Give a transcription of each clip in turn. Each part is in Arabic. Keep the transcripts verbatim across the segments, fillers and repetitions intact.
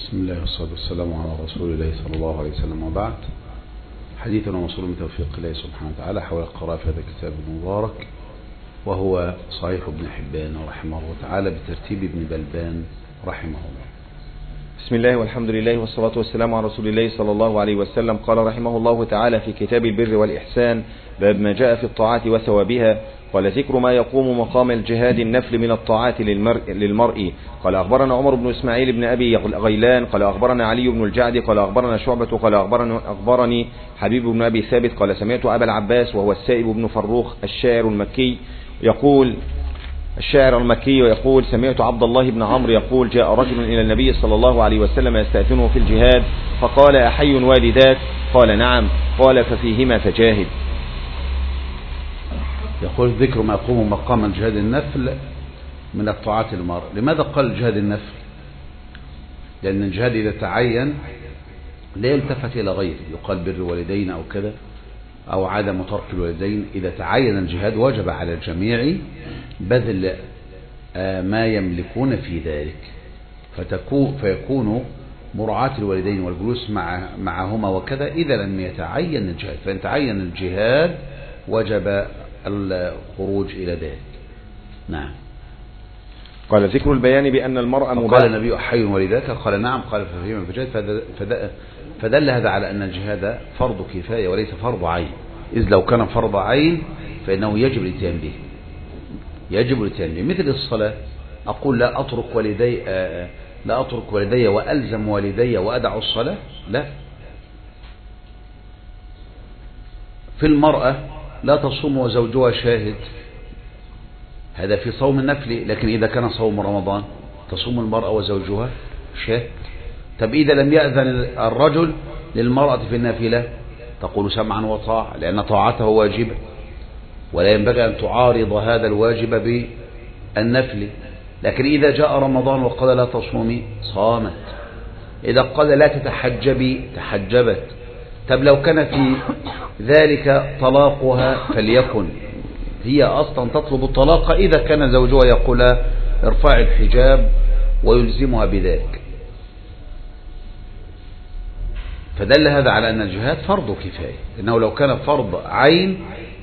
بسم الله والصلاة والسلام على رسول الله صلى الله عليه وسلم، وبعد. حديثنا موصول من توفيق الله سبحانه وتعالى حول القراءة في هذا الكتاب المبارك، وهو صحيح ابن حبان رحمه الله تعالى بترتيب ابن بلبان رحمه الله. بسم الله والحمد لله والصلاة والسلام على رسول الله صلى الله عليه وسلم. قال رحمه الله تعالى في كتاب البر والإحسان: باب ما جاء في الطاعات وثوابها. قال: ذكر ما يقوم مقام الجهاد النفل من الطاعات للمرء, للمرء. قال: أخبرنا عمر بن إسماعيل بن أبي غيلان قال: أخبرنا علي بن الجعد قال: أخبرنا شعبة قال: أخبرني, أخبرني حبيب بن أبي ثابت قال: سمعت أبا العباس وهو السائب بن فروخ الشاعر المكي يقول الشاعر المكي يقول: سمعت عبد الله بن عمرو يقول: جاء رجل إلى النبي صلى الله عليه وسلم يستأذنه في الجهاد، فقال: أحي والداك؟ قال: نعم. قال: ففيهما فجاهد. يقول: ذكر ما يقوم مقام الجهاد النفل من الطاعات المرء. لماذا قال جهاد النفل؟ لأن الجهاد إذا تعين لا يلتفت إلى غيره، يقال بر الوالدين أو كذا أو عدم ترك الوالدين. إذا تعين الجهاد وجب على الجميع بذل ما يملكون في ذلك، فتكون فيكون مراعاة الوالدين والجلوس مع معهما وكذا إذا لم يتعين الجهاد. فإن تعين الجهاد وجب الخروج إلى ذلك. نعم. قال: ذكر البيان بأن المرء مباح. قال النبي: أحي والداك؟ قال: نعم. قال: ففيهما فجاهد. فدل هذا على أن الجهاد فرض كفاية وليس فرض عين، إذ لو كان فرض عين فإنه يجب الاتيان به، يجب الاتيان به. مثل الصلاة، أقول لا أترك والدي لا أترك والدي وألزم والدي وأدع الصلاة؟ لا. في المرأة لا تصوم وزوجها شاهد، هذا في صوم النفل. لكن إذا كان صوم رمضان تصوم المرأة وزوجها شاهد. طب إذا لم يأذن الرجل للمرأة في النافلة تقول سمعا وطاعة، لأن طاعته واجبة ولا ينبغي أن تعارض هذا الواجب بالنفل. لكن إذا جاء رمضان وقال لا تصومي صامت، إذا قال لا تتحجبي تحجبت. طب لو كان في ذلك طلاقها فليكن، هي أصلا تطلب الطلاق إذا كان زوجها يقول ارفعي الحجاب ويلزمها بذلك. فدل هذا على أن الجهاد فرض كفاية، إنه لو كان فرض عين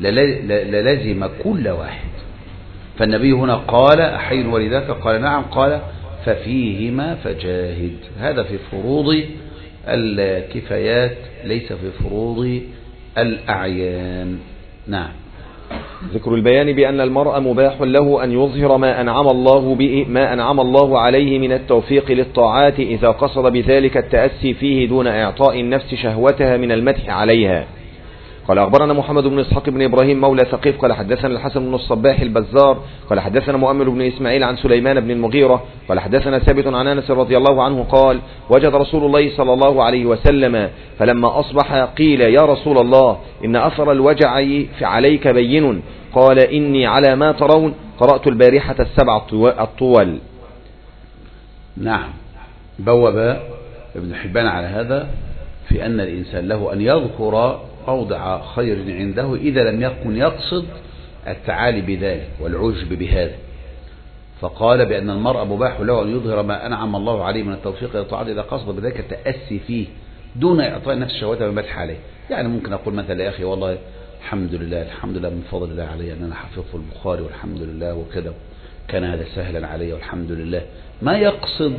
للزم كل واحد. فالنبي هنا قال: أحي والداك؟ قال: نعم. قال: ففيهما فجاهد. هذا في فروض الكفايات ليس في فروض الأعيان. نعم. ذكر البيان بأن المرء مباح له أن يظهر ما أنعم الله به ما أنعم الله عليه من التوفيق للطاعات إذا قصد بذلك التأسي فيه دون إعطاء النفس شهوتها من المدح عليها. قال: أخبرنا محمد بن إسحاق بن إبراهيم مولى ثقيف قال: حدثنا الحسن بن الصباح البزار قال: حدثنا مؤمل بن إسماعيل عن سليمان بن المغيرة قال: حدثنا ثابت عن أنس رضي الله عنه قال: وجد رسول الله صلى الله عليه وسلم فلما أصبح قيل: يا رسول الله، إن أثر الوجع عليك بين. قال: إني على ما ترون قرأت البارحة السبع الطول. نعم. بوب ابن حبان على هذا في أن الإنسان له أن يذكر موضع خير عنده إذا لم يكن يقصد التعالي بذلك والعجب بهذا. فقال بأن المرء مباح له أن يظهر ما أنعم الله عليه من التوفيق إلى الطاعات إذا قصد بذلك التأسي فيه دون إعطاء نفس شهوته والمدح عليه. يعني ممكن أقول مثلا: يا أخي والله الحمد لله الحمد لله من فضل الله علي أن أنا حفظت البخاري والحمد لله وكذا، كان هذا سهلا علي والحمد لله. ما يقصد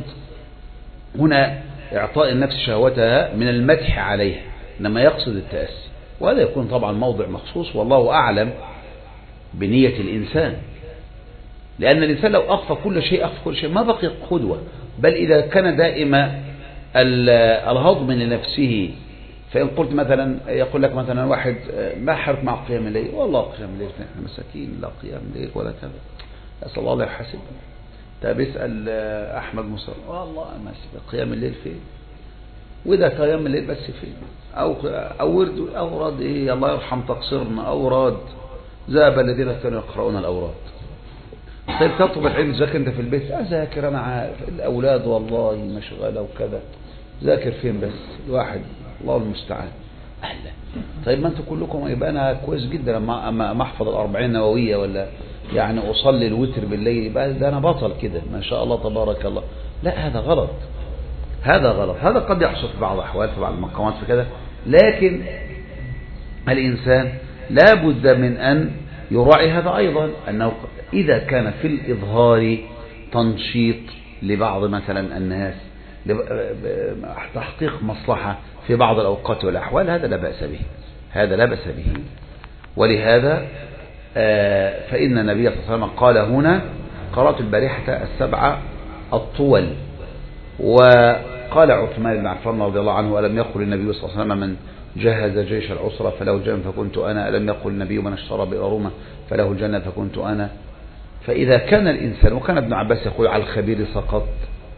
هنا إعطاء النفس شهوتها من المدح عليها، إنما يقصد التأسي. وهذا يكون طبعا موضع مخصوص والله أعلم بنية الإنسان، لأن الإنسان لو أخفى كل شيء أخفى كل شيء ما بقي قدوة. بل إذا كان دائما الهضم لنفسه، فإن قلت مثلا يقول لك مثلا واحد: ما حرك مع قيام الليل؟ والله قيام الليل نحن مساكين، لا قيام الليل ولا كذا، أسأل الله لا يحاسب. طب اسأل أحمد مصر: والله ما قيام الليل فين؟ وإذا قيام الليل بس فين؟ أو أو ورد أوراد إيه الله يرحم تقصيرنا، أوراد ذهب الذين كانوا يقرؤون الأوراد. طيب تطلب العلم ذاكر أنت في البيت؟ أذاكر أنا عارف الأولاد والله مشغلة وكذا، ذاكر فين بس الواحد؟ الله المستعان. أهلا. طيب ما أنتوا كلكم يبقى أنا كويس جدا لما أما أحفظ الأربعين نووية ولا يعني أصلي الوتر بالليل يبقى ده أنا بطل كده ما شاء الله تبارك الله. لا، هذا غلط. هذا غلط. هذا قد يحصل في بعض الأحوال في بعض المقامات في كذا، لكن الإنسان لا بد من أن يراعي هذا أيضا، أنه إذا كان في الإظهار تنشيط لبعض مثلا الناس تحقيق مصلحة في بعض الأوقات والأحوال، هذا لا بأس به، هذا لا بأس به. ولهذا فإن النبي صلى الله عليه وسلم قال هنا: قرأت البارحة السبعة الطول. وقال عثمان بن عفان رضي الله عنه: ألم يقل النبي صلى الله عليه وسلم من جهز جيش العسرة فله الجنة فكنت أنا؟ ألم يقل النبي من اشترى بأرومة فله الجنة فكنت أنا؟ فإذا كان الإنسان، وكان ابن عباس يقول: على الخبير سقط،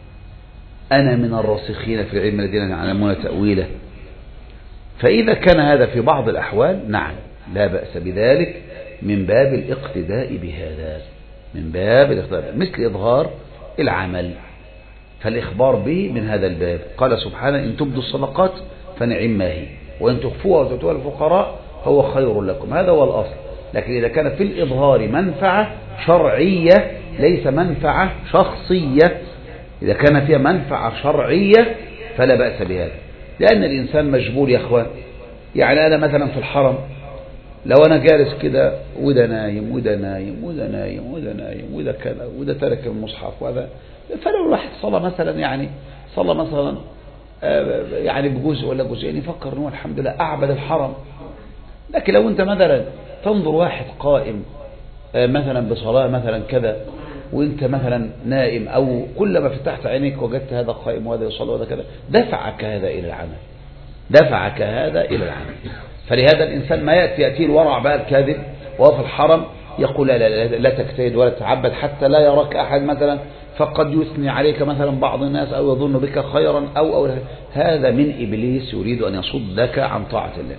أنا من الراسخين في العلم الذين يعلمون تأويله. فإذا كان هذا في بعض الأحوال نعم لا بأس بذلك، من باب الاقتداء بهذا، من باب الاقتداء، مثل إظهار العمل، فالإخبار به من هذا الباب. قال سبحانه: إن تبدوا الصدقات فنعم ما هي، وإن تخفوها وتؤتوها الفقراء فهو خير لكم. هذا هو الأصل. لكن إذا كان في الإظهار منفعة شرعية ليس منفعة شخصية، إذا كان فيها منفعة شرعية فلا بأس بهذا، لأن الإنسان مجبول يا أخوان. يعني أنا مثلا في الحرم لو أنا جالس كده وده نايم وده نايم وده نايم وده نايم وده كذا وده ترك المصحف وهذا، فلو الواحد صلى مثلا يعني صلى مثلا يعني بجزء ولا جزئين يفكر إنه الحمد لله أعبد الحرم. لكن لو أنت مثلا تنظر واحد قائم مثلا بصلاة مثلا كذا وانت مثلا نائم، او كلما فتحت عينيك وجدت هذا قائم وهذا يصلي وهذا كذا، دفعك هذا الى العمل، دفعك هذا الى العمل. فلهذا الانسان ما ياتي ياتي الورع بقى الكاذب وهو في الحرم يقول: لا لا, لا, لا تجتهد ولا تتعبد حتى لا يراك احد مثلا، فقد يثني عليك مثلا بعض الناس او يظن بك خيرا او او هذا من ابليس يريد ان يصدك عن طاعه الله،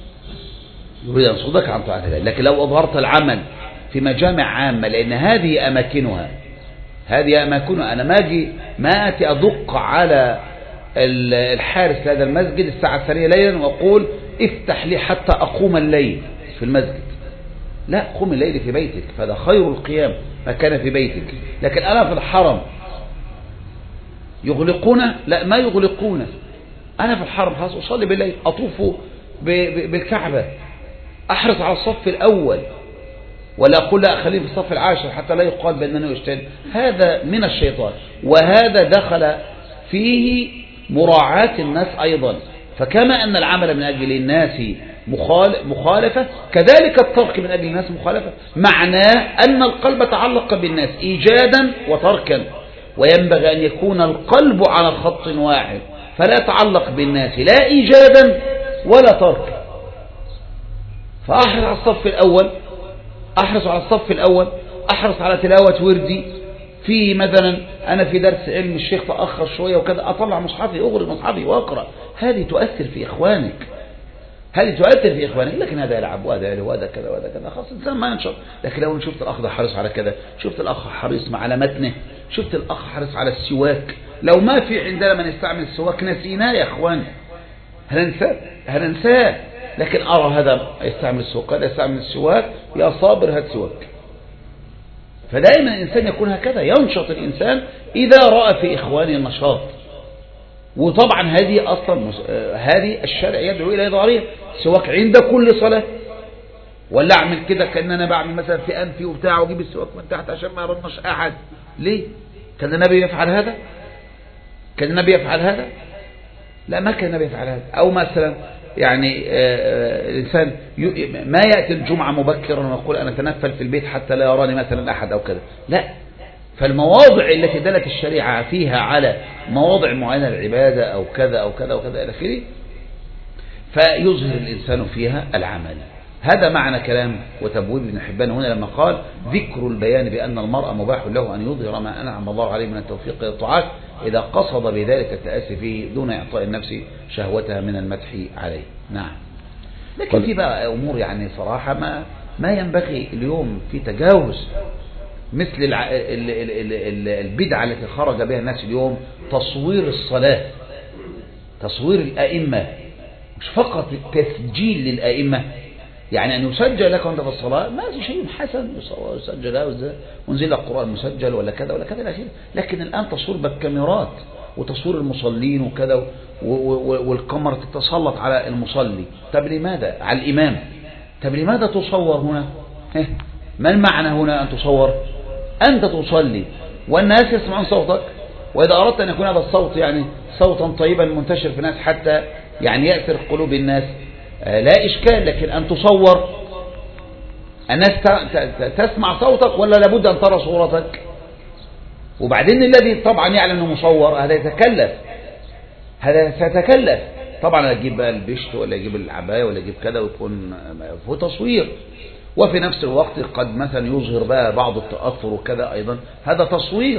يريد ان يصدك عن طاعه الله. لكن لو اظهرت العمل في مجامع عامة، لأن هذه أماكنها، هذه أماكنها. أنا ما أجي ما أتي أدق على الحارس لهذا المسجد الساعة الثانية ليلا وأقول: افتح لي حتى أقوم الليل في المسجد. لا، قوم الليل في بيتك، فهذا خير القيام ما كان في بيتك. لكن أنا في الحرم يغلقون؟ لا، ما يغلقون. أنا في الحرم خلاص أصلي بالليل، أطوف بالكعبة، أحرص على الصف الأول، ولا أقول لا خليه في الصف العاشر حتى لا يقال بأنني أجتهد. هذا من الشيطان، وهذا دخل فيه مراعاة الناس أيضا. فكما أن العمل من أجل الناس مخالفة، كذلك الترك من أجل الناس مخالفة. معناه أن القلب تعلق بالناس إيجادا وتركا، وينبغي أن يكون القلب على خط واحد، فلا يتعلق بالناس لا إيجادا ولا ترك. فأحرص على الصف الأول، أحرص على الصف الأول، أحرص على تلاوة وردي. في مثلا أنا في درس علم الشيخ تأخر شوية وكذا، أطلع مصحفي أغرق مصحفي وأقرأ. هذه تؤثر في إخوانك، هذه تؤثر في إخوانك. لكن هذا يلعب وهذا يلعب وهذا كذا وهذا كذا، خلاص الإنسان ما ينشر. لكن لو شفت الأخ ده حريص على كذا، شفت الأخ حريص على متنه، شفت الأخ حريص على السواك. لو ما في عندنا من يستعمل السواك نسيناه يا إخوان، هننساه هننساه. لكن أرى هذا يستعمل السواك، هذا يستعمل السواك، يا صابر هات سواك. فدائما الإنسان يكون هكذا، ينشط الإنسان إذا رأى في إخوانه النشاط. وطبعا هذه أصلا هذه الشرع يدعو إلى إظهارها. السواك عند كل صلاة، ولا أعمل كده كأن أنا بعمل مثلا في أنفي وبتاع وأجيب السواك من تحت عشان ما يرنش أحد. ليه؟ كان النبي يفعل هذا؟ كان النبي يفعل هذا؟ لا، ما كان النبي يفعل هذا. أو مثلا يعني الإنسان ما يأتي الجمعة مبكرا ويقول أنا أتنفل في البيت حتى لا يراني مثلا أحد أو كذا. لا، فالمواضع التي دلت الشريعة فيها على مواضع معينة العبادة أو كذا أو كذا وكذا إلى آخره، فيظهر الإنسان فيها العمل. هذا معنى كلام وتبويب ابن حبان هنا لما قال: ذكر البيان بأن المرء مباح له أن يظهر ما أنعم الله عليه من التوفيق إلى الطاعات إذا قصد بذلك التأسي فيه دون إعطاء النفس شهوتها من المدح عليه. نعم. لكن في بقى أمور يعني صراحة ما ما ينبغي اليوم في تجاوز، مثل الع... ال... ال... ال... البدعة التي خرج بها الناس اليوم، تصوير الصلاة، تصوير الأئمة، مش فقط التسجيل للأئمة، يعني أن يسجل لك وأنت في الصلاة ما في شيء حسن يسجل له ونزل لك قرآن مسجل ولا كذا ولا كذا، لكن الآن تصوير بالكاميرات وتصوير المصلين وكذا، والكاميرا تتسلط على المصلي. طب لماذا؟ على الإمام. طب لماذا تصور هنا؟ ما المعنى هنا أن تصور؟ أنت تصلي والناس يسمعون صوتك، وإذا أردت أن يكون هذا الصوت يعني صوتا طيبا منتشر في الناس حتى يعني يأثر قلوب الناس لا إشكال. لكن أن تصور الناس تسمع صوتك ولا لابد أن ترى صورتك؟ وبعدين الذي طبعا يعلم أنه مصور هذا يتكلف، هذا سيتكلف طبعا، يجيب بقى البشت ولا يجيب العباية ولا يجيب كذا ويكون هو تصوير، وفي نفس الوقت قد مثلا يظهر بقى بعض التأثر وكذا أيضا، هذا تصوير.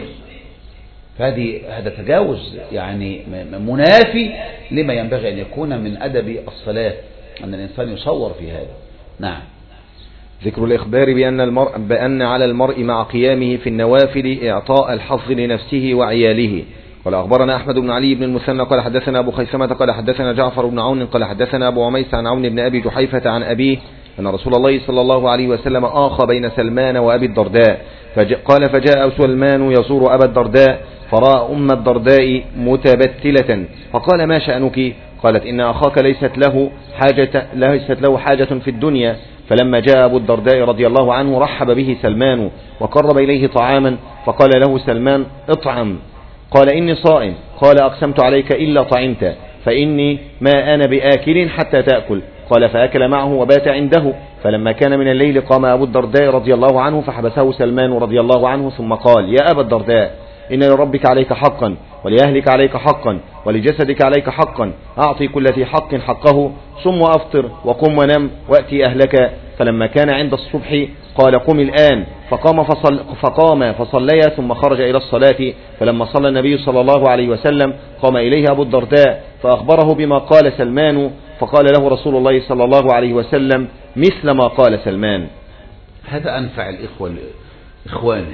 فهذه هذا تجاوز يعني منافي لما ينبغي أن يكون من أدب الصلاة، أن الإنسان يصور في هذا. نعم. ذكر الإخبار بأن, المرء بأن على المرء مع قيامه في النوافل إعطاء الحظ لنفسه وعياله. قال أخبرنا أحمد بن علي بن المثنى قال حدثنا أبو خيثمة قال حدثنا جعفر بن عون قال حدثنا أبو عميس عن عون بن أبي جحيفة عن أبيه أن رسول الله صلى الله عليه وسلم آخى بين سلمان وأبي الدرداء، قال فجاء سلمان يزور أبا الدرداء فرأى أم الدرداء متبتلة فقال ما شأنك؟ قالت إن أخاك ليست له حاجة, ليست له حاجة في الدنيا. فلما جاء أبو الدرداء رضي الله عنه رحب به سلمان وقرب إليه طعاما، فقال له سلمان اطعم. قال إني صائم. قال أقسمت عليك إلا طعمت، فإني ما أنا بآكل حتى تأكل. قال فأكل معه وبات عنده. فلما كان من الليل قام أبو الدرداء رضي الله عنه فحبسه سلمان رضي الله عنه ثم قال يا أبا الدرداء إن لربك عليك حقا ولأهلك عليك حقا ولجسدك عليك حقا، أعطي كل ذي حق حقه، صم وأفطر وقم ونم وأتي أهلك. فلما كان عند الصبح قال قم الآن، فقام, فصل فقام فصليا ثم خرج إلى الصلاة. فلما صلى النبي صلى الله عليه وسلم قام إليه أبو الدرداء فأخبره بما قال سلمان، فقال له رسول الله صلى الله عليه وسلم مثل ما قال سلمان. هذا أنفع الإخوة إخوانه،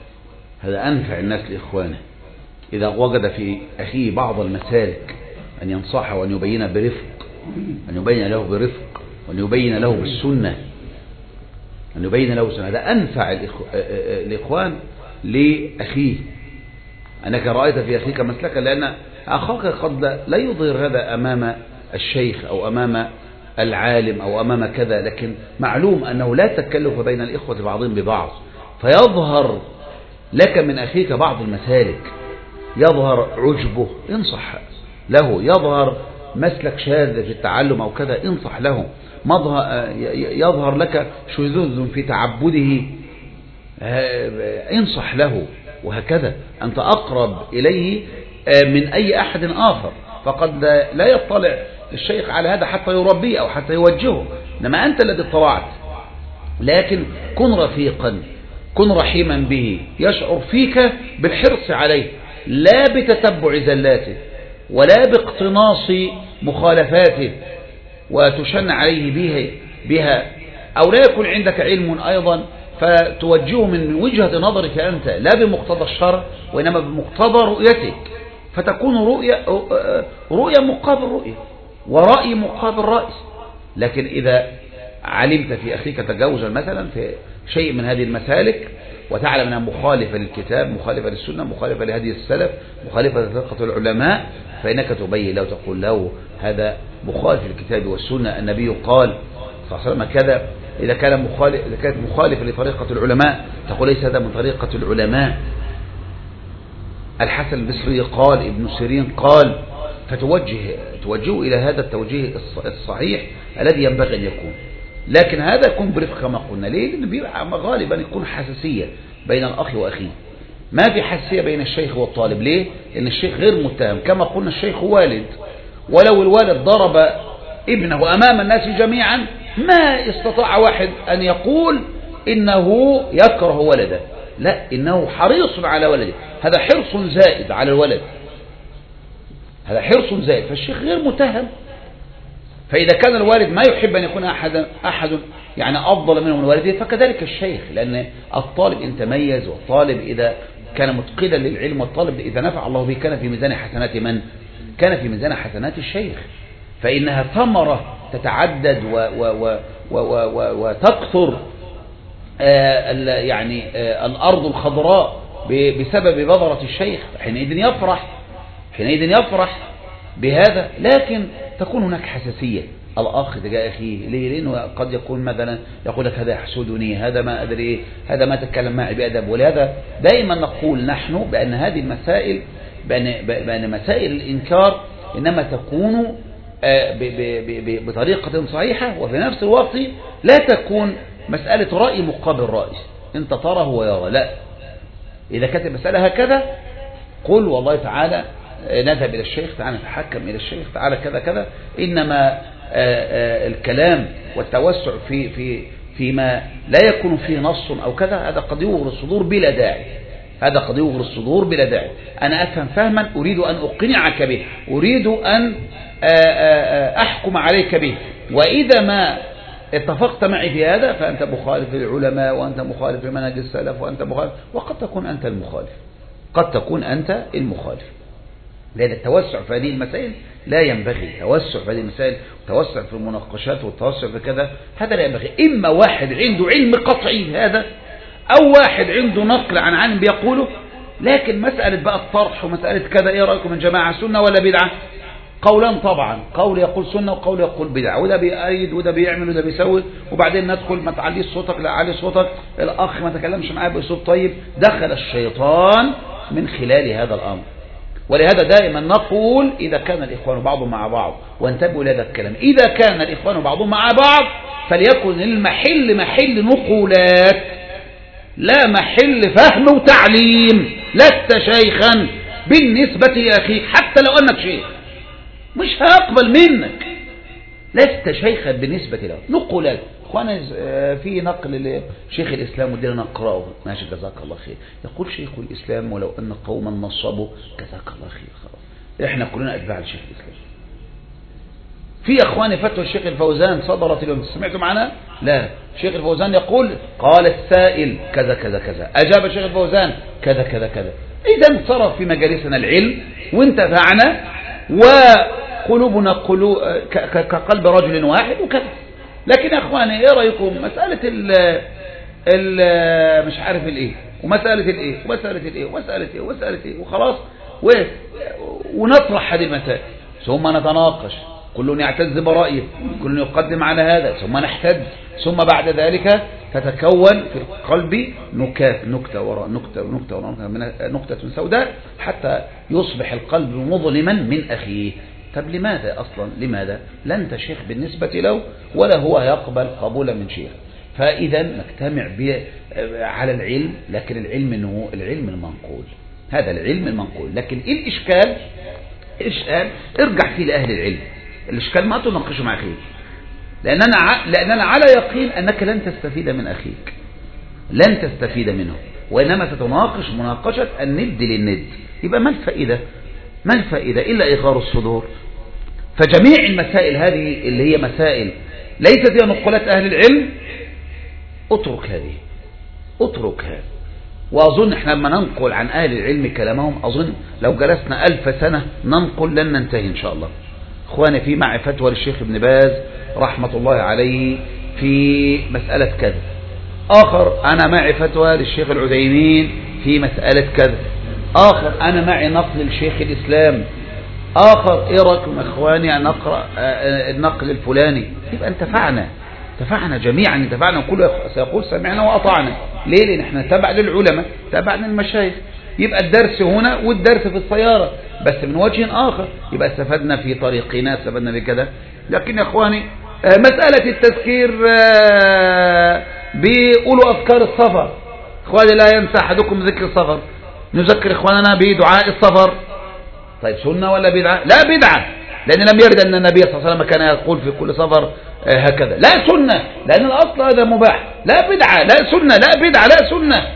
هذا أنفع الناس لإخوانه إذا وجد في أخيه بعض المسالك أن ينصحه وأن يبين برفق، أن يبين له برفق وأن يبين له بالسنة، أن يبين له بالسنة. هذا أنفع الإخوان لأخيه، أنك رأيت في أخيك مسلكا، لأن أخاك قد لا يظهر هذا أمام الشيخ أو أمام العالم أو أمام كذا، لكن معلوم أنه لا تكلف بين الإخوة بعضهم ببعض، فيظهر لك من أخيك بعض المسالك، يظهر عجبه انصح له، يظهر مسلك شاذ في التعلم أو كذا انصح له، يظهر لك شذوذ في تعبده انصح له، وهكذا أنت أقرب إليه من أي أحد آخر، فقد لا يطلع الشيخ على هذا حتى يربيه أو حتى يوجهه، إنما أنت الذي اطلعت. لكن كن رفيقا، كن رحيما به، يشعر فيك بالحرص عليه لا بتتبع زلاته ولا باقتناص مخالفاته وتشن عليه بها, بها أو لا يكون عندك علم أيضا فتوجهه من وجهة نظرك أنت لا بمقتضى الشرع وإنما بمقتضى رؤيتك، فتكون رؤية, رؤية مقابل رؤية ورأي مقابل رأي. لكن إذا علمت في أخيك تجاوزا مثلا في شيء من هذه المسالك وتعلم أنها مخالفة للكتاب، مخالفة للسنة، مخالفة لهدي السلف، مخالفة لطريقة العلماء، فإنك تبين له وتقول له هذا مخالف للكتاب والسنة، النبي قال صلى الله عليه وسلم كذا. إذا كان مخالف، إذا كانت مخالفة لطريقة العلماء تقول ليس هذا من طريقة العلماء. الحسن البصري قال، ابن سيرين قال، فتوجه توجهه إلى هذا التوجيه الصحيح الذي ينبغي أن يكون. لكن هذا يكون برفق كما قلنا. ليه؟ لأن بيبقى غالبا يكون حساسية بين الأخ وأخيه، ما في حساسية بين الشيخ والطالب. ليه؟ لأن الشيخ غير متهم، كما قلنا الشيخ والد، ولو الوالد ضرب ابنه أمام الناس جميعا ما استطاع واحد أن يقول إنه يكره ولده، لا، إنه حريص على ولده، هذا حرص زائد على الولد، هذا حرص زائد، فالشيخ غير متهم. فإذا كان الوالد ما يحب أن يكون أحد, أحد يعني أفضل منه من والده، فكذلك الشيخ، لأن الطالب إن تميز، والطالب إذا كان متقنا للعلم، والطالب إذا نفع الله به كان في ميزان حسنات من؟ كان في ميزان حسنات الشيخ. فإنها ثمرة تتعدد و و و و و وتكثر آه يعني آه الأرض الخضراء بسبب بذرة الشيخ، حينئذ يفرح، حينئذ يفرح بهذا، لكن تكون هناك حساسية. الأخ تجاه أخيه، ليه؟ لأنه قد يكون مثلا يقول لك هذا يحسدني، هذا ما أدري إيه، هذا ما تتكلم معي بأدب. ولهذا دائما نقول نحن بأن هذه المسائل، بأن, بأن مسائل الإنكار إنما تكون بطريقة صحيحة، وفي نفس الوقت لا تكون مسألة رأي مقابل رأي، أنت ترى هو يرى، لا. إذا كانت المسألة هكذا قل والله تعالى نذهب إلى الشيخ، تعالى نتحكم إلى الشيخ، تعالى كذا كذا. إنما الكلام والتوسع في في فيما لا يكون فيه نص أو كذا، هذا قد يغري الصدور بلا داعي، هذا قد يغري الصدور بلا داعي. أنا أفهم فهما أريد أن أقنعك به، أريد أن أحكم عليك به، وإذا ما اتفقت معي في هذا فأنت مخالف للعلماء، وأنت مخالف لمنهج السلف، وأنت مخالف، وقد تكون أنت المخالف، قد تكون أنت المخالف. لأن التوسع في هذه المسائل لا ينبغي، التوسع في هذه المسائل، التوسع في المناقشات والتوسع في كذا، هذا لا ينبغي. إما واحد عنده علم قطعي هذا، أو واحد عنده نقل عن عالم بيقوله، لكن مسألة بقى الطرح ومسألة كذا، إيه رأيكم من جماعة سنة ولا بدعة؟ قولان طبعا، قول يقول سنة وقول يقول بدعة، وده بيأيد وده بيعمل وده بيسوي، وبعدين ندخل ما تعليش صوتك، لا علي صوتك، الأخ ما تكلمش معاه بأسلوب طيب، دخل الشيطان من خلال هذا الأمر. ولهذا دائما نقول إذا كان الإخوان بعضهم مع بعض، وانتبهوا لهذا الكلام، إذا كان الإخوان بعضهم مع بعض فليكن المحل محل نقولات، لا محل فهم وتعليم. لست شيخا بالنسبة لأخيك حتى لو أنك شيخ، مش هيقبل منك، لست شيخا بالنسبة له. نقولات اخوانا، في نقل لشيخ الإسلام ودينا نقرأه، ماشي جزاك الله خير، يقول شيخ الإسلام ولو أن قوما نصبوا، جزاك الله خير، خلاص احنا كلنا أتباع لشيخ الإسلام. في اخواني فتوى الشيخ الفوزان صدرت اليوم، سمعتوا معنا؟ لا، الشيخ الفوزان يقول قال السائل كذا كذا كذا، أجاب الشيخ الفوزان كذا كذا كذا. إذا صرف في مجالسنا العلم وانتفعنا، وقلوبنا قلوب كقلب رجل واحد وكذا. لكن يا اخواني ايه رايكم مساله ال ال مش عارف الايه، ومساله الايه، ومساله الايه، ومساله ايه، ومساله ايه، وخلاص، ونطرح هذه المسائل، ثم نتناقش، كل يعتز برايه، كل يقدم على هذا، ثم نحتد، ثم بعد ذلك تتكون في القلب نكات، نكته وراء نكته ونكته وراء نكته سوداء، حتى يصبح القلب مظلما من اخيه. طب لماذا أصلا؟ لماذا؟ لا أنت شيخ بالنسبة له، ولا هو يقبل قبولا من شيخ. فإذا نجتمع على العلم، لكن العلم إنه العلم المنقول، هذا العلم المنقول. لكن إيه الإشكال؟ الإشكال ارجع فيه لأهل العلم، الإشكال ما تناقشه مع أخيك، لأننا لأننا على يقين أنك لن تستفيد من أخيك، لن تستفيد منه، وإنما ستناقش مناقشة الند للند. يبقى ما الفائدة؟ ما الفائدة إلا إغار الصدور؟ فجميع المسائل هذه اللي هي مسائل ليست هي نقولات أهل العلم، اترك هذه، اترك هذا. وأظن احنا لما ننقل عن أهل العلم كلامهم، أظن لو جلسنا ألف سنة ننقل لن ننتهي إن شاء الله. اخواني، في معي فتوى للشيخ ابن باز رحمة الله عليه في مسألة كذا، آخر أنا معي فتوى للشيخ العثيمين في مسألة كذا، آخر أنا معي نقل الشيخ الإسلام، آخر إيه رأيكم إخواني أن أقرأ النقل الفلاني. يبقى انتفعنا، انتفعنا جميعا، انتفعنا، وكل سيقول سمعنا وأطعنا. ليه؟ لأن احنا تبع للعلماء، تبع للمشايخ. يبقى الدرس هنا والدرس في السيارة، بس من وجه آخر، يبقى استفدنا في طريقنا، استفدنا بكذا. لكن يا إخواني مسألة التذكير بيقولوا أذكار السفر، إخواني لا ينسى أحدكم ذكر السفر، نذكر إخواننا بدعاء السفر. طيب سنة ولا بدعة؟ لا بدعة، لأن لم يرد أن النبي صلى الله عليه وسلم كان يقول في كل سفر هكذا. لا سنة، لأن الأصل هذا مباح. لا بدعة، لا سنة، لا بدعة، لا سنة.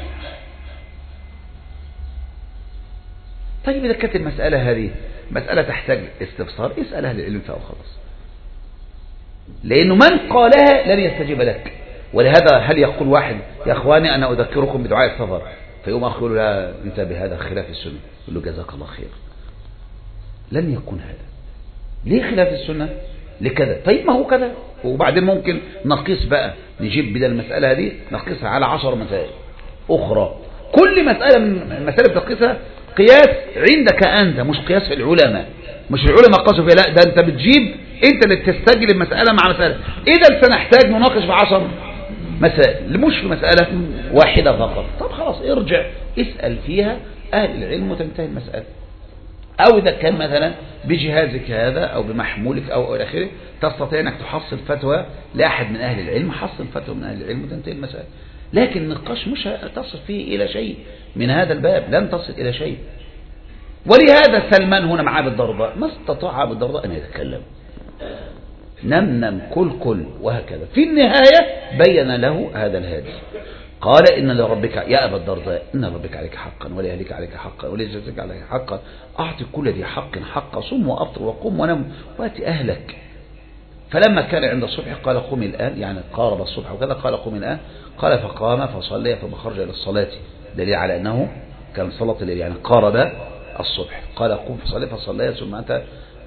طيب إذا كانت المسألة هذه مسألة تحتاج استفسار، اسأل أهل العلم فيها وخلاص، لأنه من قالها لن يستجيب لك. ولهذا هل يقول واحد يا أخواني أنا أذكركم بدعاء السفر، فيقوم أخ يقول لا انتبه هذا خلاف السنة، يقول له جزاك الله خير. لن يكون هذا. ليه خلاف السنة؟ لكذا. طيب ما هو كذا. وبعدين ممكن نقيس بقى، نجيب بدل المسألة هذه نقيسها على عشر مسائل أخرى، كل مسألة من المسائل بتقيسها القياس عندك أنت، مش قياس العلماء، مش العلماء قاسوا فيها، لا ده أنت بتجيب أنت اللي تستجلب مسألة مع مسألة. إذا سنحتاج نناقش في عشر مسائل مش في مسألة واحدة فقط. طب خلاص ارجع اسأل فيها أهل العلم وتنتهي المسألة. أو إذا كان مثلا بجهازك هذا أو بمحمولك أو إلى آخره تستطيع أنك تحصل فتوى لأحد من أهل العلم، حصل فتوى من أهل العلم وتنتهي المسألة. لكن النقاش مش تصل فيه إلى شيء من هذا الباب، لن تصل إلى شيء. ولهذا سلمان هنا مع أبي الدرداء ما استطاع أبي الدرداء أن يتكلم، نم نم كل كل وهكذا. في النهاية بين له هذا الهادي، قال إن لربك يا أبا الدرداء إن ربك عليك حقا ولأهلك عليك حقا ولجزتك عليك حقا، أعطي كل ذي حق حقا، صم وأفطر وقم ونم وأتي أهلك. فلما كان عند الصبح قال قم الآن، يعني قارب الصبح وكذا، قال قم الآن. قال فقام فصلى ثم خرج إلى الصلاة، دليل على أنه كان صلاة الليل يعني قارب الصبح. قال قم فصلى فصلى ثم أتى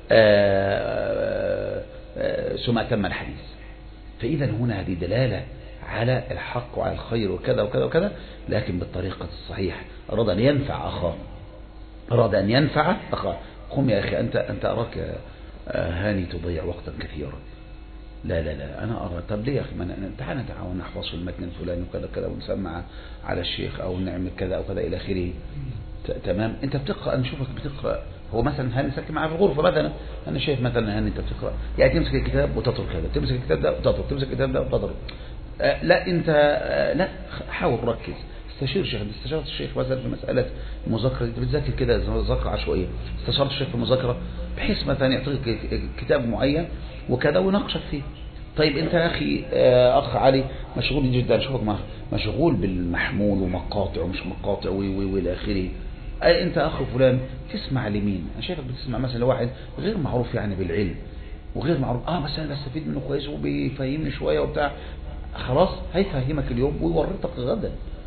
ثم أتم الحديث. فإذا هنا هذه دلالة على الحق وعلى الخير وكذا وكذا وكذا، لكن بالطريقة الصحيحة. أراد أن ينفع أخاه، أراد أن ينفع أخاه. قم يا أخي أنت أنت أراك هاني تضيع وقتا كثيرا. لا لا لا أنا أرى، طب ليه يا أخي تعال نتعاون نحفظ في المتن الفلاني وكذا كذا ونسمع على الشيخ أو نعمل كذا أو كذا إلى آخره. تمام. أنت بتقرأ، أنا شوفك بتقرأ. هو مثلا هاني ساكن معاه في الغرفة مثلا، أنا شايف مثلا هاني أنت بتقرأ، يعني تمسك الكتاب وتترك هذا، تمسك الكتاب ده وتترك، تمسك الكتاب ده وتترك. أه لا أنت أه لا حاول ركز، استشير شيخ. استشارت الشيخ مثلا في مسألة المذاكرة، أنت بتذاكر كده مذاكرة عشوائية، استشارت الشيخ في المذاكرة بحيث مثلا يعطيك كتاب معين وكذا ويناقشك فيه. طيب أنت يا أخي أه أخ علي مشغول جدا، شوفك مشغول بالمحمول ومقاطع ومش مقاطع وإلى آخره. أي أنت أخ فلان تسمع لمين؟ أنا شايفك بتسمع مثلا لواحد غير معروف يعني بالعلم وغير معروف، آه بس أنا بستفيد منه كويس وبيفهمني شوية وبتاع. خلاص هيفهمك اليوم ويورطك غدا،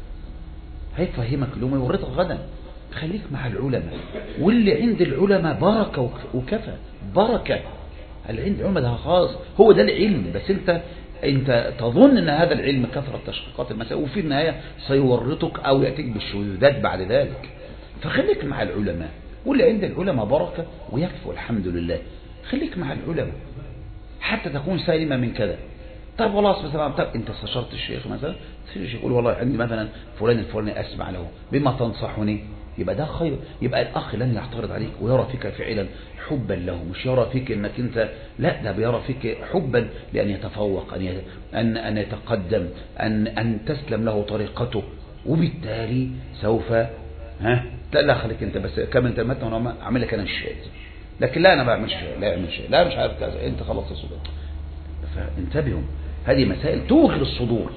هيفهمك اليوم ويورطك غدا. خليك مع العلماء، واللي عند العلماء بركة وكفى. بركة اللي عند العلماء ده خلاص هو ده العلم. بس أنت أنت تظن أن هذا العلم كثرة تشقيقات المسائل، وفي النهاية سيورطك أو يأتيك بالشذوذات بعد ذلك. فخليك مع العلماء، واللي عند العلماء بركة ويكفي الحمد لله. خليك مع العلماء حتى تكون سالمة من كذا. طيب والله مثلا طب انت استشرت الشيخ مثلا، الشيخ يقول والله عندي مثلا فلان الفلاني اسمع له، بما تنصحني، يبقى ده خير. يبقى الاخ لن يعترض عليك ويرى فيك فعلا حبا له، مش يرى فيك انك انت لا، ده بيرى فيك حبا لان يتفوق، ان ان ان يتقدم، ان ان تسلم له طريقته، وبالتالي سوف ها لا خليك انت بس كم انت متى وانا اعمل لك انا الشيء، لكن لا انا ما بعملش شيء، لا اعمل شيء، لا مش عارف كذا، انت خلاص الصدور. فانتبهوا، هذه مسائل توغر الصدور،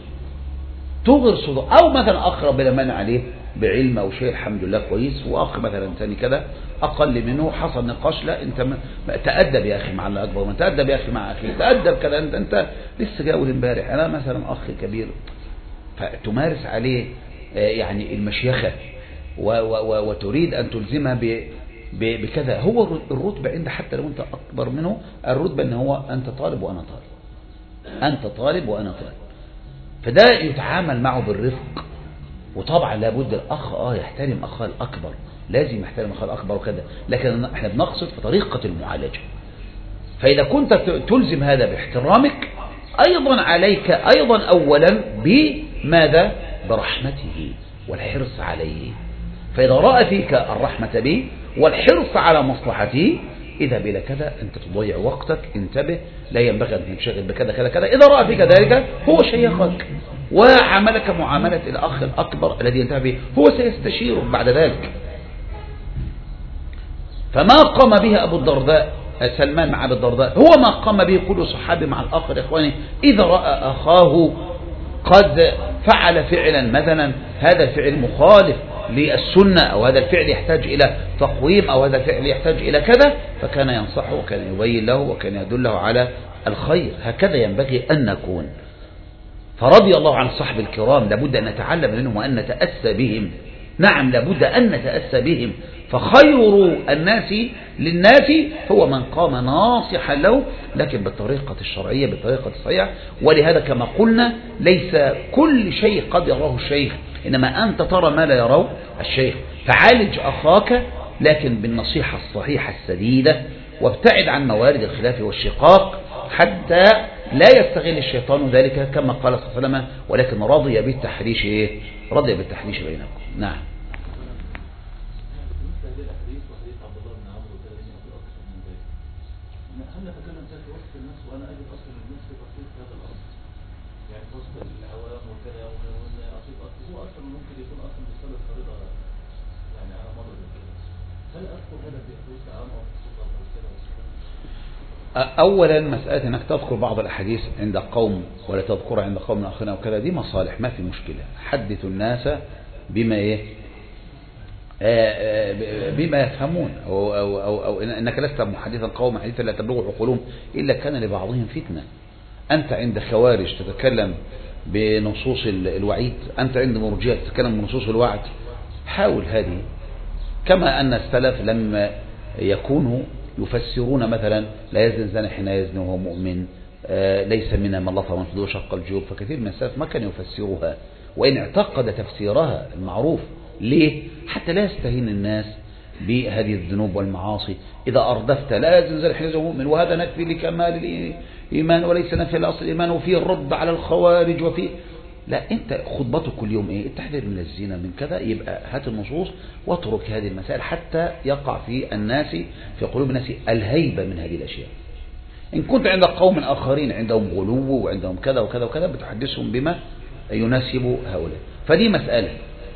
توغر الصدور. او مثلا اخ ربنا من عليه بعلم او شيء الحمد لله كويس، واخ مثلا ثاني كذا اقل منه حصل نقاش، لا انت تأدب يا اخي مع اللي اكبر من، تأدب يا اخي مع اخي، تأدب كذا. انت انت لسه جاول امبارح، انا مثلا اخ كبير فتمارس عليه يعني المشيخه و و وتريد أن تلزمها بكذا. هو الرتبة عند حتى لو أنت أكبر منه، الرتبة أن هو أنت طالب وأنا طالب، أنت طالب وأنا طالب. فده يتعامل معه بالرفق. وطبعا لابد الأخ آه يحترم أخاه الأكبر، لازم يحترم أخاه الأكبر وكذا، لكن احنا بنقصد في طريقة المعالجة. فإذا كنت تلزم هذا باحترامك، أيضا عليك أيضا أولا بماذا؟ برحمته والحرص عليه. فإذا رأى فيك الرحمة به والحرص على مصلحته، إذا بلا كذا أنت تضيع وقتك، انتبه، لا ينبغي أن تنشغل بكذا كذا كذا. إذا رأى فيك ذلك هو شيخك وعملك معاملة الأخ الأكبر الذي ينتهي به، هو سيستشيرك بعد ذلك. فما قام به أبو الدرداء سلمان مع أبي الدرداء هو ما قام به كل صحابي مع الآخر. إخواني، إذا رأى أخاه قد فعل فعلا مثلا هذا الفعل مخالف للسنة، أو هذا الفعل يحتاج إلى تقويم، أو هذا الفعل يحتاج إلى كذا، فكان ينصحه وكان يبين له وكان يدله على الخير. هكذا ينبغي أن نكون. فرضي الله عن الصحب الكرام، لابد أن نتعلم منهم وأن نتأسى بهم. نعم لابد أن نتأسى بهم. فخير الناس للناس هو من قام ناصحا له، لكن بالطريقة الشرعية، بالطريقة الصحيحة. ولهذا كما قلنا ليس كل شيء قد يراه الشيخ إنما أنت ترى ما لا يراه الشيخ، فعالج أخاك لكن بالنصيحة الصحيحة السديدة، وابتعد عن موارد الخلاف والشقاق حتى لا يستغل الشيطان ذلك كما قال صلى الله عليه وسلم، ولكن رضي بالتحريش إيه؟ رضي بالتحريش بينكم. نعم. أولا مسألة أنك تذكر بعض الأحاديث عند قوم ولا تذكرها عند قوم آخرين وكذا، دي مصالح ما في مشكلة. حدث الناس بما إيه بما يفهمون، أو, أو, أو, أو إنك لست محدثا قوم حديثا لا تبلغ عقولهم إلا كان لبعضهم فتنة. أنت عند خوارج تتكلم بنصوص الوعيد، أنت عند مرجئة تتكلم بنصوص الوعد. حاول هذه، كما أن السلف لما يكونوا يفسرون مثلا لا يزن زاني حين يزني وهو مؤمن، آه ليس منا من لطم الخدود وشق الجيوب، فكثير من السلف ما كان يفسرها وإن اعتقد تفسيرها المعروف. ليه؟ حتى لا يستهين الناس بهذه الذنوب والمعاصي. إذا أردفت لا يزن زاني حين يزني وهو مؤمن وهذا نكفي لكمال الإيمان وليس نفي لأصل الإيمان، وفيه الرد على الخوارج، وفيه لا. أنت خطبتك كل يوم إيه؟ التحذير من الزنا من كذا، يبقى هات النصوص واترك هذه المسائل حتى يقع في الناس في قلوب الناس الهيبة من هذه الأشياء. إن كنت عند قوم آخرين عندهم غلو وعندهم كذا وكذا وكذا بتحدثهم بما يناسب هؤلاء، فدي مسألة.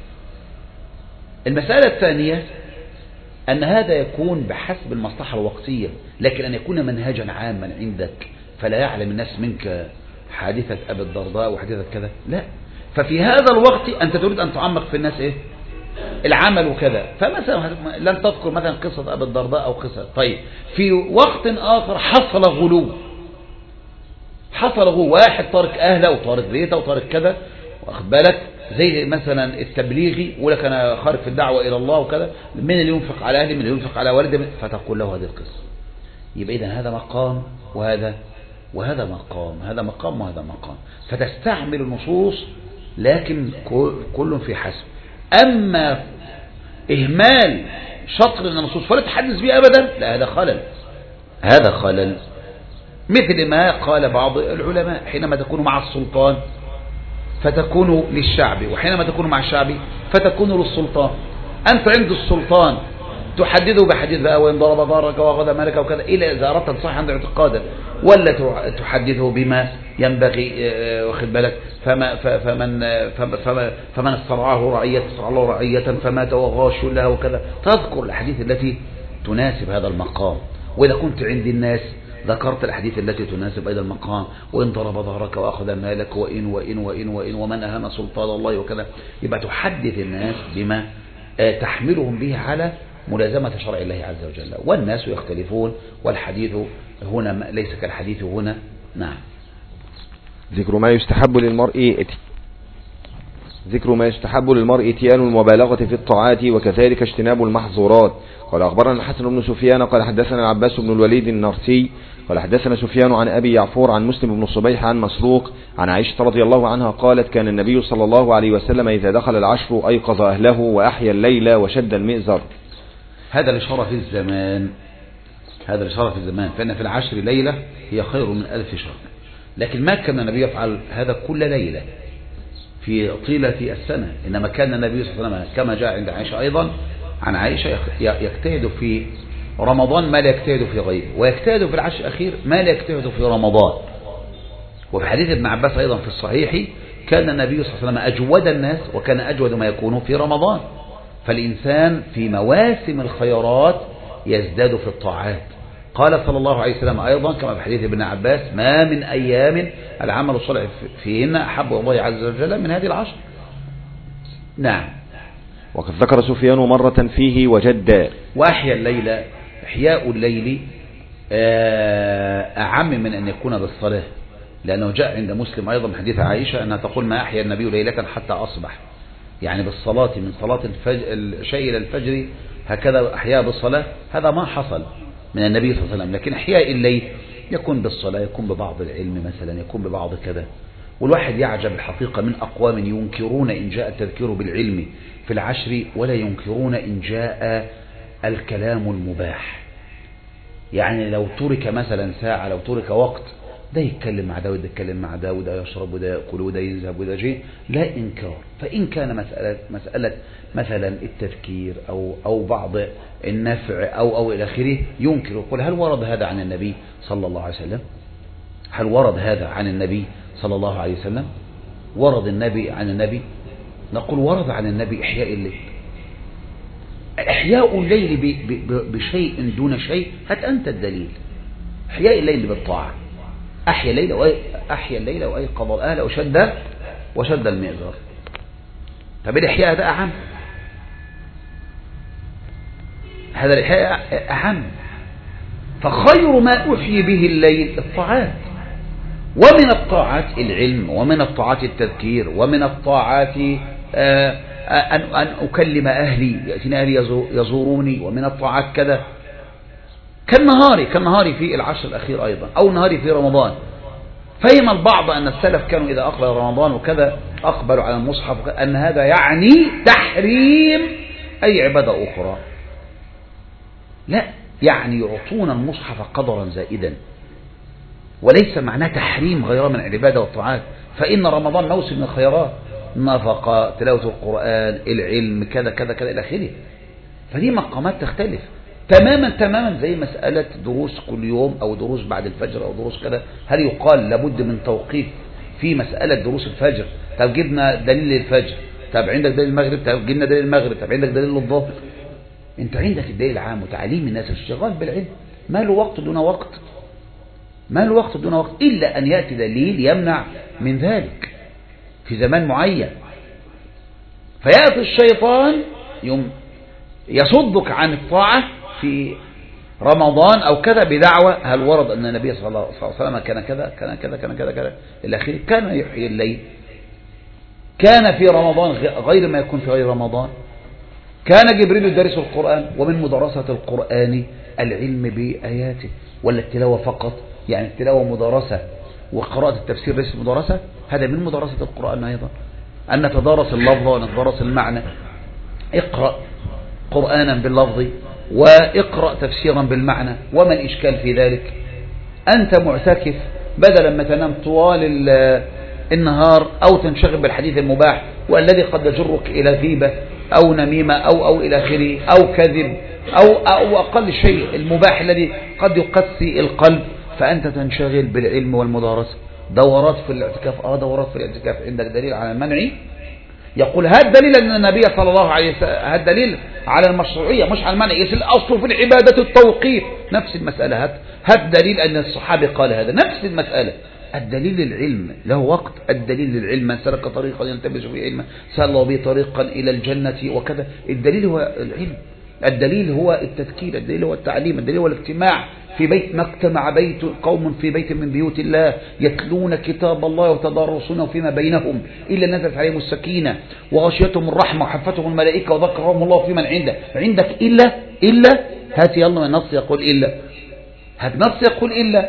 المسألة الثانية أن هذا يكون بحسب المصلحة الوقتية، لكن أن يكون منهجا عاما عندك فلا يعلم الناس منك حادثة أبي الدرداء وحادثة كذا، لا. ففي هذا الوقت أنت تريد أن تعمق في الناس إيه؟ العمل وكذا، فمثلا لن تذكر مثلا قصة أبي الدرداء أو قصة. طيب في وقت آخر حصل غلو، حصل غلو، واحد تارك أهله وتارك بيته وتارك كذا، واخد بالك، زي مثلا التبليغي يقول لك أنا خارج في الدعوة إلى الله وكذا، من اللي ينفق على أهلي، من اللي ينفق على والدي، فتقول له هذه القصة. يبقى إذا هذا مقام وهذا وهذا مقام، هذا مقام وهذا مقام، فتستعمل النصوص لكن كل في حسب. أما إهمال شطر من النصوص فلا تحدث به أبدا، لا، هذا خلل، هذا خلل. مثل ما قال بعض العلماء حينما تكون مع السلطان فتكون للشعب، وحينما تكون مع الشعب فتكون للسلطان. أنت عند السلطان تحدده بحديث بقى وإن ضرب ضارك وأخذ مالك وكذا، إلى إذا أردت صح عند اعتقادا، ولا تحدده بما ينبغي، واخد بالك، فما فمن فمن فمن استرعاه رعية استرعى الله رعية فمات وغاش لها وكذا. تذكر الأحاديث التي تناسب هذا المقام، وإذا كنت عند الناس ذكرت الأحاديث التي تناسب هذا المقام، وإن ضرب ظهرك وأخذ مالك وإن وإن وإن وإن ومن أهان سلطان الله وكذا. يبقى تحدث الناس بما تحملهم به على ملازمة شرع الله عز وجل. والناس يختلفون، والحديث هنا ليس كالحديث هنا. نعم. ذكر ما يستحب للمرء ذكر ما يستحب للمرء اتيان المبالغة في الطاعات، وكذلك اجتناب المحظورات. قال أخبرنا الحسن بن سفيان قال حدثنا العباس بن الوليد النرسي قال حدثنا سفيان عن أبي يعفور عن مسلم بن الصبيح عن مسروق عن عائشة رضي الله عنها قالت كان النبي صلى الله عليه وسلم إذا دخل العشر أيقظ أهله وأحيا الليل وشد المئزر. هذا لشرف الزمان، هذا لشرف الزمان، فإن في العشر ليلة هي خير من ألف شهر. لكن ما كان النبي يفعل هذا كل ليلة في طيلة السنة، إنما كان النبي صلى الله عليه وسلم كما جاء عند عائشة أيضا عن عائشة يجتهد في رمضان ما لا يجتهد في غيره، ويجتهد في العشر الأخير ما لا يجتهد في رمضان. وفي حديث ابن عباس أيضا في الصحيح كان النبي صلى الله عليه وسلم أجود الناس وكان أجود ما يكون في رمضان. فالإنسان في مواسم الخيرات يزداد في الطاعات. قال صلى الله عليه وسلم أيضا كما في حديث ابن عباس ما من أيام العمل الصالح فيهن أحب الله عز وجل من هذه العشر. نعم. وقد ذكر سفيان مرة فيه وجد. وأحيا الليل، إحياء الليل أعم من أن يكون بالصلاة، لأنه جاء عند مسلم أيضا من حديث عائشة أنها تقول ما أحيا النبي ليلة حتى أصبح، يعني بالصلاة من صلاة الشيء إلى الفجر هكذا أحياء بالصلاة. هذا ما حصل من النبي صلى الله عليه وسلم. لكن إحياء الليل يكون بالصلاة، يكون ببعض العلم مثلا، يكون ببعض كذا. والواحد يعجب الحقيقة من أقوام ينكرون إن جاء التذكير بالعلم في العشر ولا ينكرون إن جاء الكلام المباح. يعني لو ترك مثلا ساعة، لو ترك وقت، ده يتكلم مع ده وده يتكلم مع ده وده يشرب وده يأكل وده يذهب وده شيء، لا إنكار. فإن كان مسألة, مسألة مثلا التذكير أو, أو بعض النفع أو, أو إلى آخره ينكر يقول هل ورد هذا عن النبي صلى الله عليه وسلم؟ هل ورد هذا عن النبي صلى الله عليه وسلم؟ ورد النبي عن النبي؟ نقول ورد عن النبي إحياء الليل. إحياء الليل بشيء دون شيء، هات أنت الدليل. إحياء الليل بالطاعة، أحيا الليل وأي أحيا الليل وأيقظ الأهل وشد وشد المئزر. طب الإحياء ده أعم، هذا الإحياء أعم. فخير ما أحيي به الليل الطاعات، ومن الطاعات العلم، ومن الطاعات التذكير، ومن الطاعات أن أن أكلم أهلي، يأتيني أهلي يزوروني، ومن الطاعات كذا كالنهار كالنهار في العشر الأخير أيضا، أو النهار في رمضان. فهم البعض أن السلف كانوا إذا أقبل رمضان وكذا أقبلوا على المصحف أن هذا يعني تحريم أي عبادة أخرى. لا، يعني يعطون المصحف قدرا زائدا، وليس معناه تحريم غير من العبادة والطاعات. فإن رمضان موسم من الخيرات، نفقة، تلاوة القرآن، العلم، كذا كذا كذا إلى آخره. فدي مقامات تختلف تماما تماما. زي مسألة دروس كل يوم أو دروس بعد الفجر أو دروس كذا، هل يقال لابد من توقيف في مسألة دروس الفجر؟ طب جبنا دليل للفجر، طب عندك دليل المغرب، طب جبنا دليل المغرب، طب عندك دليل للظهر. انت عندك الدليل العام وتعليم الناس الاشتغال بالعلم، ما له وقت دون وقت، ما له وقت دون وقت، إلا أن يأتي دليل يمنع من ذلك في زمان معين. فيأتي الشيطان يوم يصدك عن الطاعة في رمضان أو كذا بدعوة هل ورد أن النبي صلى الله عليه وسلم كان كذا كان كذا كان كذا كذا إلى آخره، كان يحيي الليل، كان في رمضان غير ما يكون في غير رمضان، كان جبريل يدرس القرآن، ومن مدرسة القرآن العلم بآياته، ولا التلاوة فقط؟ يعني التلاوة مدرسة وقراءة التفسير ليس مدرسة، هذا من مدرسة القرآن أيضا، أن نتدارس اللفظ ونتدارس المعنى. اقرأ قرآنا باللفظ واقرأ تفسيرا بالمعنى، وما الإشكال في ذلك؟ أنت معتكف، بدلا ما تنام طوال النهار أو تنشغل بالحديث المباح والذي قد يجرك إلى غيبة أو نميمة أو أو إلى آخره أو كذب أو أو أقل شيء المباح الذي قد يقسي القلب، فأنت تنشغل بالعلم والمدارسة. دورات في الاعتكاف، اه دورات في الاعتكاف، عندك دليل على المنع؟ يقول هذا دليل أن النبي صلى الله عليه وسلم، هذا دليل على المشروعية مش على المنع. يصير الأصل في العبادة التوقيف، نفس المسألة. هات هات دليل أن الصحابي قال هذا، نفس المسألة. الدليل العلم له وقت، الدليل للعلم من سلك طريقا يلتمس فيه علما سهل الله به طريقا إلى الجنة وكذا. الدليل هو العلم، الدليل هو التذكير، الدليل هو التعليم، الدليل هو الاجتماع في بيت. ما اجتمع بيت قوم في بيت من بيوت الله يتلون كتاب الله ويتدارسونه فيما بينهم إلا نزلت عليهم السكينة وغشيتهم الرحمة وحفتهم الملائكة وذكرهم الله في من عنده. عندك إلا إلا هات يلا من نص يقول إلا، هات نص يقول إلا.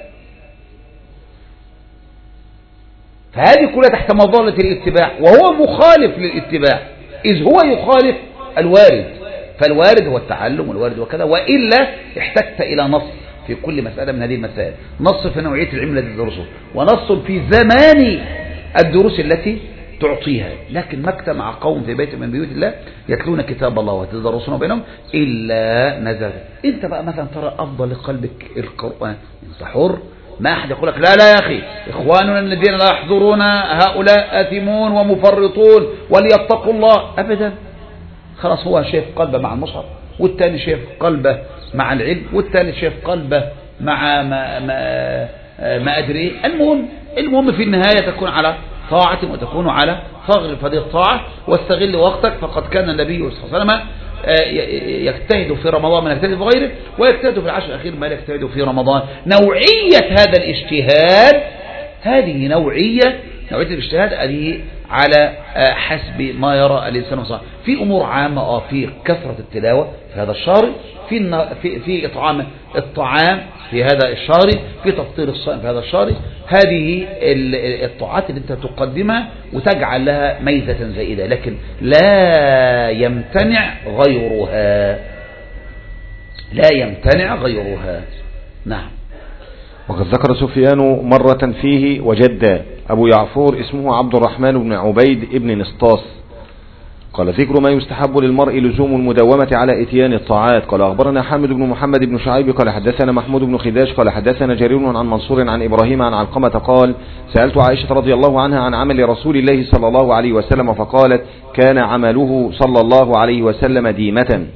فهذه كلها تحت مظلة الاتباع، وهو مخالف للاتباع إذ هو يخالف الوارد. فالوارد هو التعلم والوارد وكذا، وإلا احتجت إلى نص في كل مسألة من هذه المسائل، نص في نوعية العلم الذي تدرسه، ونص في زمان الدروس التي تعطيها. لكن ما اجتمع قوم في بيت من بيوت الله يتلون كتاب الله ويتدارسونه بينهم إلا نزل. انت بقى مثلا ترى أفضل لقلبك القرآن، انت حر، ما أحد يقول لك لا لا يا أخي إخواننا الذين لا يحضرون هؤلاء آثمون ومفرطون وليتقوا الله، أبدا. خلاص هو شايف قلبه مع المصحف، والتاني شايف قلبه مع العلم، والتالي شايف قلبه مع ما, ما, ما أدري. المهم المهم في النهاية تكون على طاعة وتكون على صغر فهذه الطاعة، واستغل وقتك. فقد كان النبي صلى الله عليه وسلم يجتهد في رمضان ما يجتهد في غيره، ويجتهد في العشر الأخير ما يجتهد في رمضان. نوعية هذا الاجتهاد، هذه نوعية نوعية الاجتهاد هذه على حسب ما يرى الإنسان صح. في أمور عامة اه في كثرة التلاوة في هذا الشهر، في في في إطعام الطعام في هذا الشهر، في تفطير الصائم في هذا الشهر. هذه الطاعات اللي انت تقدمها وتجعل لها ميزة زائدة، لكن لا يمتنع غيرها، لا يمتنع غيرها. نعم. وقد ذكر سفيان مرة فيه وجد أبو يعفور اسمه عبد الرحمن بن عبيد ابن نسطاس. قال ذكر ما يستحب للمرء لزوم المداومة على إتيان الطاعات. قال أخبرنا حامد بن محمد بن شعيب قال حدثنا محمود بن خداش قال حدثنا جرير عن منصور عن إبراهيم عن علقمة قال سألت عائشة رضي الله عنها عن عمل رسول الله صلى الله عليه وسلم فقالت كان عمله صلى الله عليه وسلم ديمة.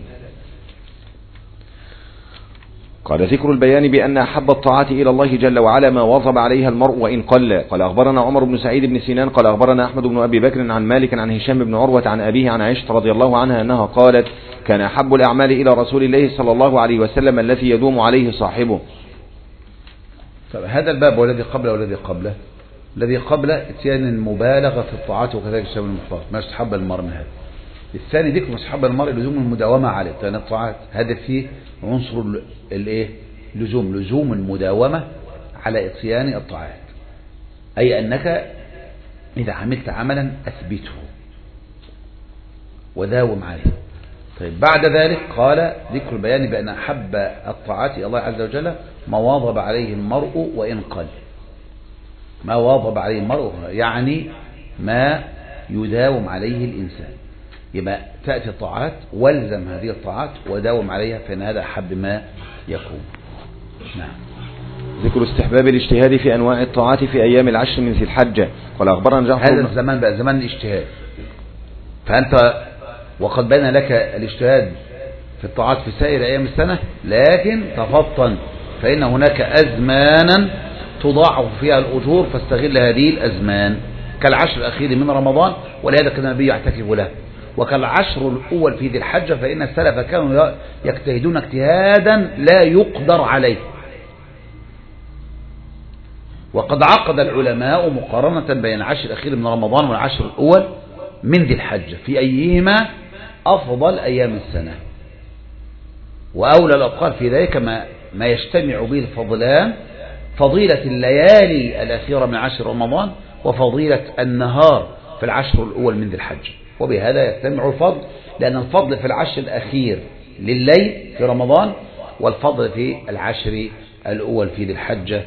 قال ذكر البيان بأن أحب الطاعات إلى الله جل وعلا ما واظب عليها المرء وإن قل. قال أخبرنا عمر بن سعيد بن سنان قال أخبرنا أحمد بن أبي بكر عن مالك عن هشام بن عروة عن أبيه عن عائشة رضي الله عنها أنها قالت كان أحب الأعمال إلى رسول الله صلى الله عليه وسلم الذي يدوم عليه صاحبه. هذا الباب والذي قبله والذي قبله الذي قبله اتيان المبالغة في الطاعات وكذلك الشيء المحتار ما يستحب المرء من هذا. الثاني ذكر مستحب المرء لزوم المداومة على اتيان الطاعات، هذا فيه عنصر الايه لزوم لزوم المداومة على اتيان الطاعات، أي أنك إذا عملت عملا أثبته وداوم عليه. طيب بعد ذلك قال ذكر البيان بأن أحب الطاعات إلى الله عز وجل ما واظب عليه المرء وإن قل. ما واظب عليه المرء يعني ما يداوم عليه الإنسان، يبقى تأتي الطاعات والزم هذه الطاعات وداوم عليها، فإن هذا أحب ما يكون. نعم. ذكر استحباب الاجتهاد في أنواع الطاعات في أيام العشر من ذي الحجة. قال أخبرنا جعفر هذا الزمان بقى زمان الاجتهاد، فأنت وقد بين لك الاجتهاد في الطاعات في سائر أيام السنة، لكن تفطن فإن هناك أزمانا تضاعف فيها الأجور، فاستغل هذه الأزمان كالعشر الأخير من رمضان، ولهذا كان النبي يعتكف له، وكالعشر الأول في ذي الحجة، فإن السلف كانوا يجتهدون اجتهادا لا يقدر عليه. وقد عقد العلماء مقارنة بين العشر الأخير من رمضان والعشر الأول من ذي الحجة في أيهما أفضل أيام السنة، وأولى الأوقات في ذلك ما, ما يجتمع به الفضلان، فضيلة الليالي الأخيرة من عشر رمضان وفضيلة النهار في العشر الأول من ذي الحجة، وبهذا يجتمع الفضل، لأن الفضل في العشر الأخير لليل في رمضان، والفضل في العشر الأول في ذي الحجة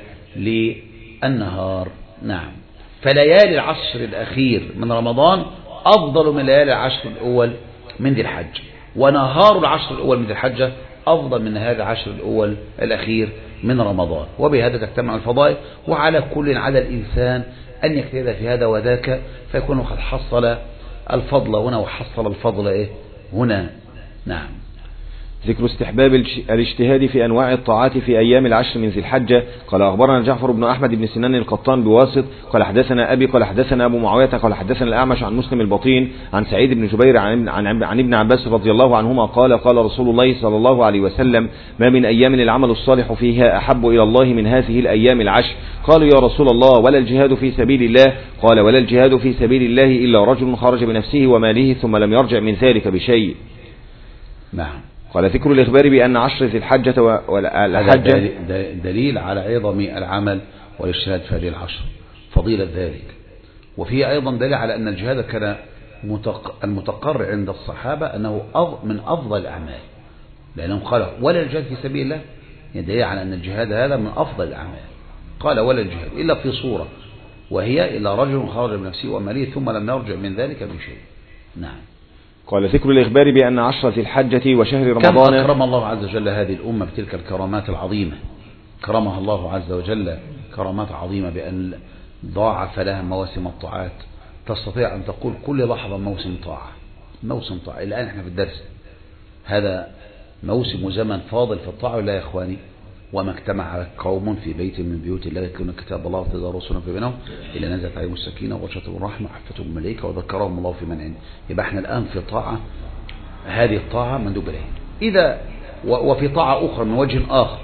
للنهار. نعم. فليالي العشر الأخير من رمضان أفضل من ليالي العشر الأول من ذي الحجة، ونهار العشر الأول من ذي الحجة أفضل من هذا العشر الأول الأخير من رمضان، وبهذا تجتمع الفضائل. وعلى كل على الإنسان أن يجتهد في هذا وذاك، فيكون قد حصل الفضل هنا وحصل الفضل إيه هنا. نعم. ذكر استحباب الاجتهاد في أنواع الطاعات في أيام العشر من ذي الحجة. قال أخبرنا جعفر بن أحمد بن سنان القطان بواسط قال حدثنا أبي قال حدثنا أبو معاوية قال حدثنا الأعمش عن مسلم البطين عن سعيد بن جبير عن, عن, عن ابن عباس رضي الله عنهما قال قال رسول الله صلى الله عليه وسلم ما من أيام العمل الصالح فيها أحب إلى الله من هذه الأيام العشر. قالوا يا رسول الله ولا الجهاد في سبيل الله؟ قال ولا الجهاد في سبيل الله إلا رجل خرج بنفسه وماله ثم لم يرجع من ذلك بشيء. نعم. قال ذكر الإخبار بأن عشر ذي الحجة والحجة دليل على عظم العمل والاجتهاد في هذه العشر، فضيلة ذلك. وفيه أيضا دليل على أن الجهاد كان المتقرر عند الصحابة أنه من أفضل الأعمال، لأنهم قالوا ولا الجهاد في سبيل الله، يدل على أن الجهاد هذا من أفضل الأعمال. قال ولا الجهاد إلا في صورة، وهي إلا رجل خرج بنفسه وماله ثم لم يرجع من ذلك بشيء. نعم. قال ذكر الإخبار بأن عشر ذي الحجة وشهر رمضان. كم أكرم الله عز وجل هذه الأمة بتلك الكرامات العظيمة، كرمها الله عز وجل كرامات عظيمة بأن ضاعف لها مواسم الطاعات. تستطيع أن تقول كل لحظة موسم طاعة، موسم طاعة. الآن احنا في الدرس هذا موسم وزمن فاضل في الطاعة، ولا يا إخواني؟ وما اجتمع قوم في بيت من بيوت الله يتلون كتاب الله ويتدارسونه في بينهم إلا نزلت عليهم السكينة وغشيتهم الرحمة وحفتهم الملائكة وذكرهم الله في من عنده. يبقى احنا الآن في طاعة، هذه الطاعة مندوب إليها. إذا وفي طاعة أخرى من وجه آخر،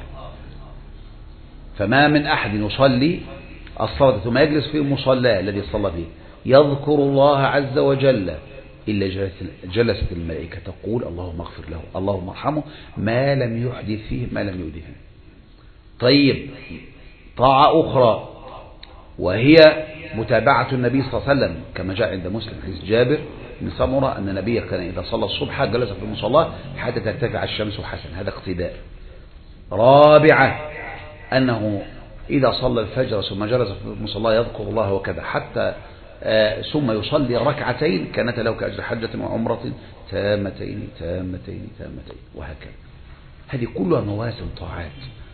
فما من أحد يصلي الصلاة ثم يجلس في مصلاه الذي صلى فيه يذكر الله عز وجل إلا جلست الملائكة تقول اللهم اغفر له اللهم ارحمه ما لم يحدث فيه ما لم يحدث فيه. طيب طاعة أخرى وهي متابعة النبي صلى الله عليه وسلم كما جاء عند مسلم حديث جابر بن سمرة أن النبي كان إذا صلى الصبح جلس في المصلى حتى ترتفع الشمس حسن، هذا اقتداء. رابعة أنه إذا صلى الفجر ثم جلس في المصلى يذكر الله وكذا حتى آه ثم يصلي ركعتين كانت له كأجر حجة وعمرة تامتين تامتين تامتين وهكذا. هذه كلها مواسم طاعات.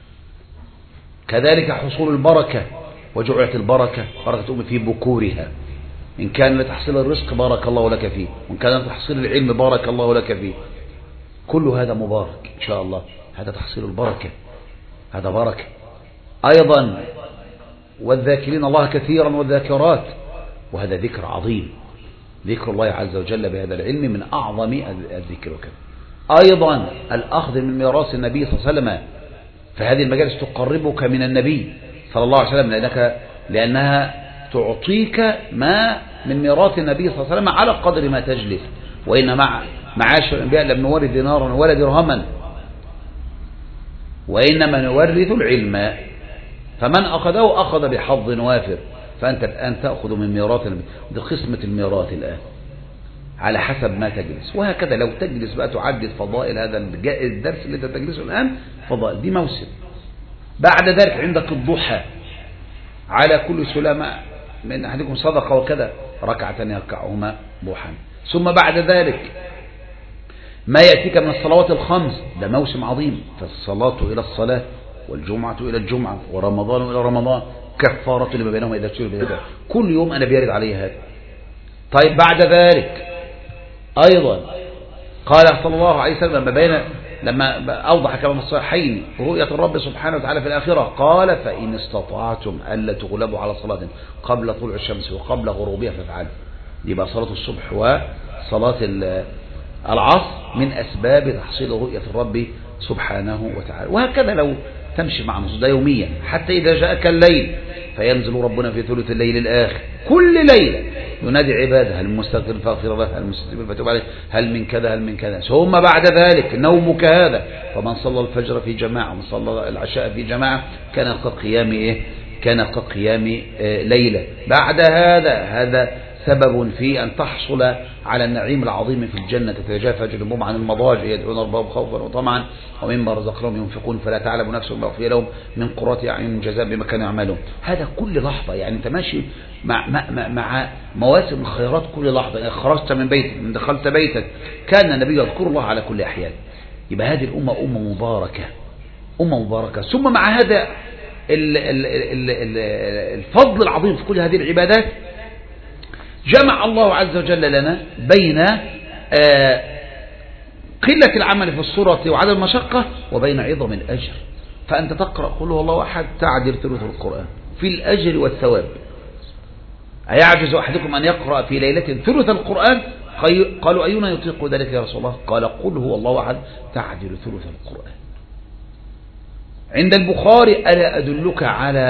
كذلك حصول البركة، وجعلت البركة بركة أم في بكورها، إن كان لتحصيل الرزق بارك الله لك فيه، وإن كان لتحصيل العلم بارك الله لك فيه، كل هذا مبارك إن شاء الله. هذا تحصيل البركة، هذا بركة. أيضا والذاكرين الله كثيرا والذاكرات، وهذا ذكر عظيم، ذكر الله عز وجل بهذا العلم من أعظم الذكر وكذا. أيضا الأخذ من ميراث النبي صلى الله عليه وسلم، فهذه المجالس تقربك من النبي صلى الله عليه وسلم لأنك لأنها تعطيك ما من ميراث النبي صلى الله عليه وسلم على قدر ما تجلس. وإن مع معاشر الأنبياء لم نورث دينارا ولا درهما وإنما نورث العلم، فمن أخذه أخذ بحظ وافر. فأنت الآن تأخذ من ميراث النبي، دي قسمة الميراث الآن على حسب ما تجلس. وهكذا لو تجلس بقى تعدد فضائل هذا الدرس اللي انت تجلسه الآن، فضائل دي موسم. بعد ذلك عندك الضحى، على كل سلامة من أحدكم صدقة وكذا ركعتان يركعهما ضحى. ثم بعد ذلك ما يأتيك من الصلوات الخمس، ده موسم عظيم، فالصلاة إلى الصلاة والجمعة إلى الجمعة ورمضان إلى رمضان كفارة لما بينهم إذا تشير بهذا. كل يوم أنا بيرد عليه هذا. طيب بعد ذلك أيضا قال صلى الله عليه وسلم لما بين لما أوضح كما في الصحيحين رؤية الرب سبحانه وتعالى في الآخرة قال فإن استطعتم ألا تغلبوا على صلاة قبل طلوع الشمس وقبل غروبها فافعلوا. يبقى صلاة الصبح وصلاة العصر من أسباب تحصيل رؤية الرب سبحانه وتعالى. وهكذا لو تمشي مع نصوص ده يوميا حتى إذا جاءك الليل فينزل ربنا في ثلث الليل الآخر كل ليلة ينادي عباده هل مستغفر فاغفر له هل مستغفر فتوب عليه هل من كذا هل من كذا. ثم بعد ذلك نومك هذا، فمن صلى الفجر في جماعة ومن صلى العشاء في جماعة كان قد قيام إيه كان قد قيام إيه ليلة. بعد هذا هذا سبب في أن تحصل على النعيم العظيم في الجنة، تتجافى جنوبهم عن المضاجع يدعون ربهم خوفا وطمعا ومما رزقناهم ينفقون فلا تعلم نفس ما أخفي لهم من قرة أعين جزاء بما كانوا يعملون. هذا كل لحظة، يعني أنت ماشي مع, مع, مع مواسم الخيرات كل لحظة. يعني خرجت من بيتك من دخلت بيتك كان النبي يذكر الله على كل أحيان. يبقى هذه الأمة أمة مباركة أمة مباركة. ثم مع هذا الفضل العظيم في كل هذه العبادات جمع الله عز وجل لنا بين قلة العمل في الصورة وعدم المشقة وبين عظم الأجر. فأنت تقرأ قل هو الله أحد تعدل ثلث القرآن في الأجر والثواب. أيعجز أحدكم أن يقرأ في ليلة ثلث القرآن؟ قالوا أينا يطيق ذلك يا رسول الله؟ قال قل هو الله أحد تعدل ثلث القرآن. عند البخاري ألا أدلك على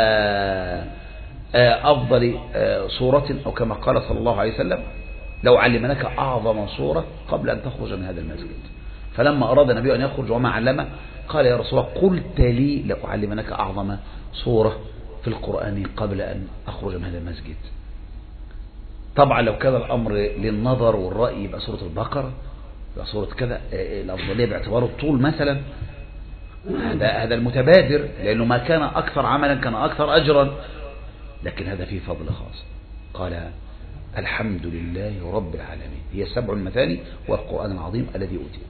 أفضل صورة أو كما قال صلى الله عليه وسلم لو علمناك أعظم صورة قبل أن تخرج من هذا المسجد. فلما أراد النبي أن يخرج وما علمه قال يا رسول الله قلت لي لو علمناك أعظم صورة في القرآن قبل أن أخرج من هذا المسجد. طبعا لو كان الأمر للنظر والرأي يبقى سورة البقرة، يبقى سورة كذا، الأفضلية باعتبار الطول مثلا، هذا هذا المتبادر لأنه ما كان أكثر عملا كان أكثر أجرا، لكن هذا فيه فضل خاص. قال الحمد لله رب العالمين هي سبع المثاني والقرآن العظيم الذي أوتي.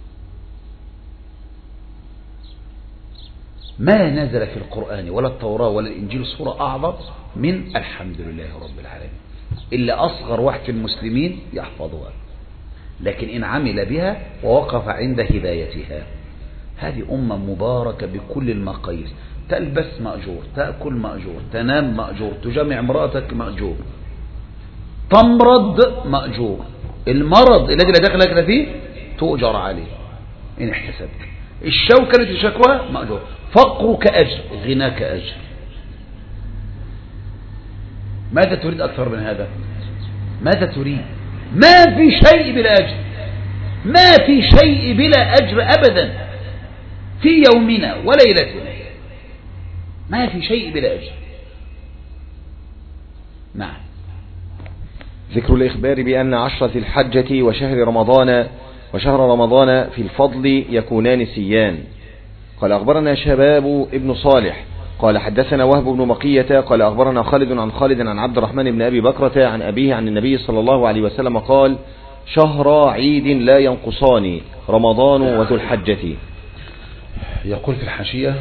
ما نزل في القرآن ولا التوراة ولا الإنجيل سورة أعظم من الحمد لله رب العالمين، إلا أصغر واحد في المسلمين يحفظها، لكن إن عمل بها ووقف عند هدايتها. هذه أمة مباركة بكل المقاييس، تلبس مأجور، تأكل مأجور، تنام مأجور، تجمع امرأتك مأجور، تمرض مأجور، المرض الذي لا دخل لك فيه تؤجر عليه إن احتسبت، الشوكة التي شكوها مأجور، فقرك أجر، غناك أجر. ماذا تريد أكثر من هذا؟ ماذا تريد؟ ما في شيء بلا أجر، ما في شيء بلا أجر أبدا في يومنا وليلتنا، ما في شيء بلا أجر. نعم. ذكر الإخبار بأن عشرة الحجة وشهر رمضان وشهر رمضان في الفضل يكونان سيان. قال أخبرنا شباب ابن صالح قال حدثنا وهب بن بقية قال أخبرنا خالد عن خالد عن عبد الرحمن بن أبي بكرة عن أبيه عن النبي صلى الله عليه وسلم قال شهر عيد لا ينقصان رمضان وذو الحجة. يقول في الحاشية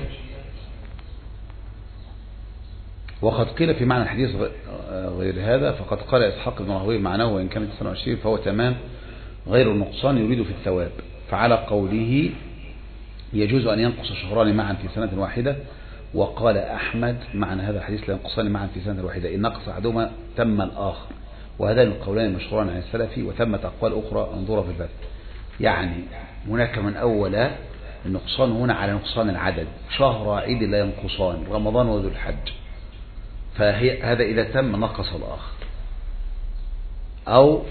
وقد قيل في معنى الحديث غير هذا، فقد قال إسحاق بن راهويه معناه وإن كان تسعة وعشرين فهو تمام غير النقصان يريد في الثواب، فعلى قوله يجوز أن ينقص شهران معا في سنة واحدة. وقال أحمد معنى هذا الحديث لا ينقصان معا في سنة واحدة، إن نقص أحدهما تم الآخر، وهذان القولان المشهوران عن السلف، وثمة أقوال أخرى انظرها في الفتح. يعني هناك من أول النقصان هنا على نقصان العدد، شهر عيد لا ينقصان رمضان وذو الحج، فهي هذا إذا تم نقص الآخر، أو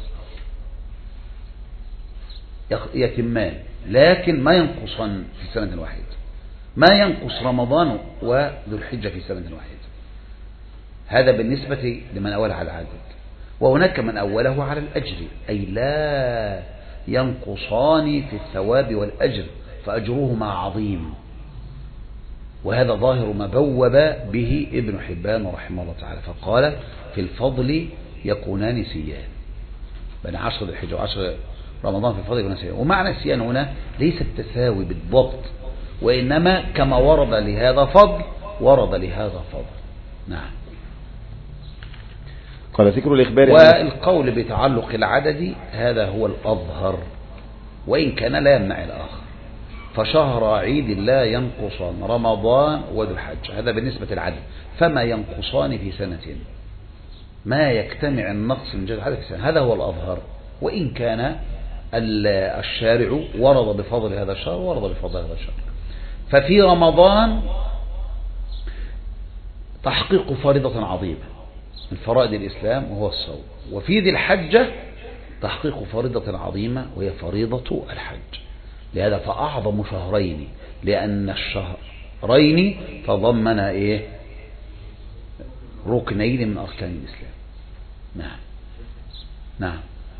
يتمان لكن ما ينقصان في سنة واحدة، ما ينقص رمضان وذو الحجة في سنة واحدة. هذا بالنسبة لمن أوله على العدد. وهناك من أوله على الأجر، أي لا ينقصان في الثواب والأجر، فأجرهما عظيم، وهذا ظاهر ما بوب به ابن حبان رحمه الله تعالى، فقال في الفضل يكونان سيان، بين عشر ذي الحجة وعشر رمضان في الفضل يكونان سيان. ومعنى السيان هنا ليس التساوي بالضبط، وإنما كما ورد لهذا فضل ورد لهذا فضل. نعم. قال ذكر الإخبار والقول بتعلق العدد هذا هو الأظهر، وإن كان لا يمنع الآخر، فشهر عيد لا ينقصان رمضان وذو الحج، هذا بالنسبة للعدد، فما ينقصان في سنة، ما يجتمع النقص من جهة العدد في سنة، هذا هو الأظهر، وإن كان الشارع ورد بفضل هذا الشهر ورد بفضل هذا الشهر. ففي رمضان تحقيق فريضة عظيمة من فرائض الإسلام وهو الصوم، وفي ذي الحجة تحقيق فريضة عظيمة وهي فريضة الحج. لهذا فأعظم شهرين، لأن الشهرين تضمن إيه؟ ركنين من أركان الإسلام. نعم. نعم.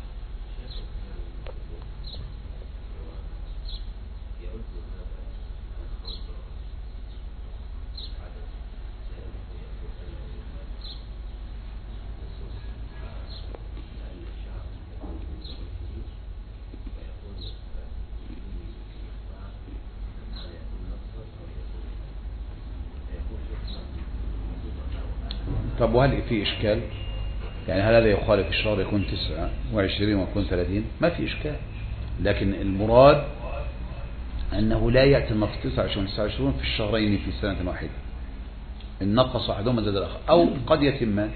طب وهل في إشكال؟ يعني هل هذا يخالف الشهر يكون تسعة وعشرين ويكون ثلاثين؟ ما في إشكال، لكن المراد أنه لا يأتي النص تسعة وعشرين وتسعة وعشرين في الشهرين في سنة واحدة، إن نقص أحدهما زاد الآخر، أو قد يتمان.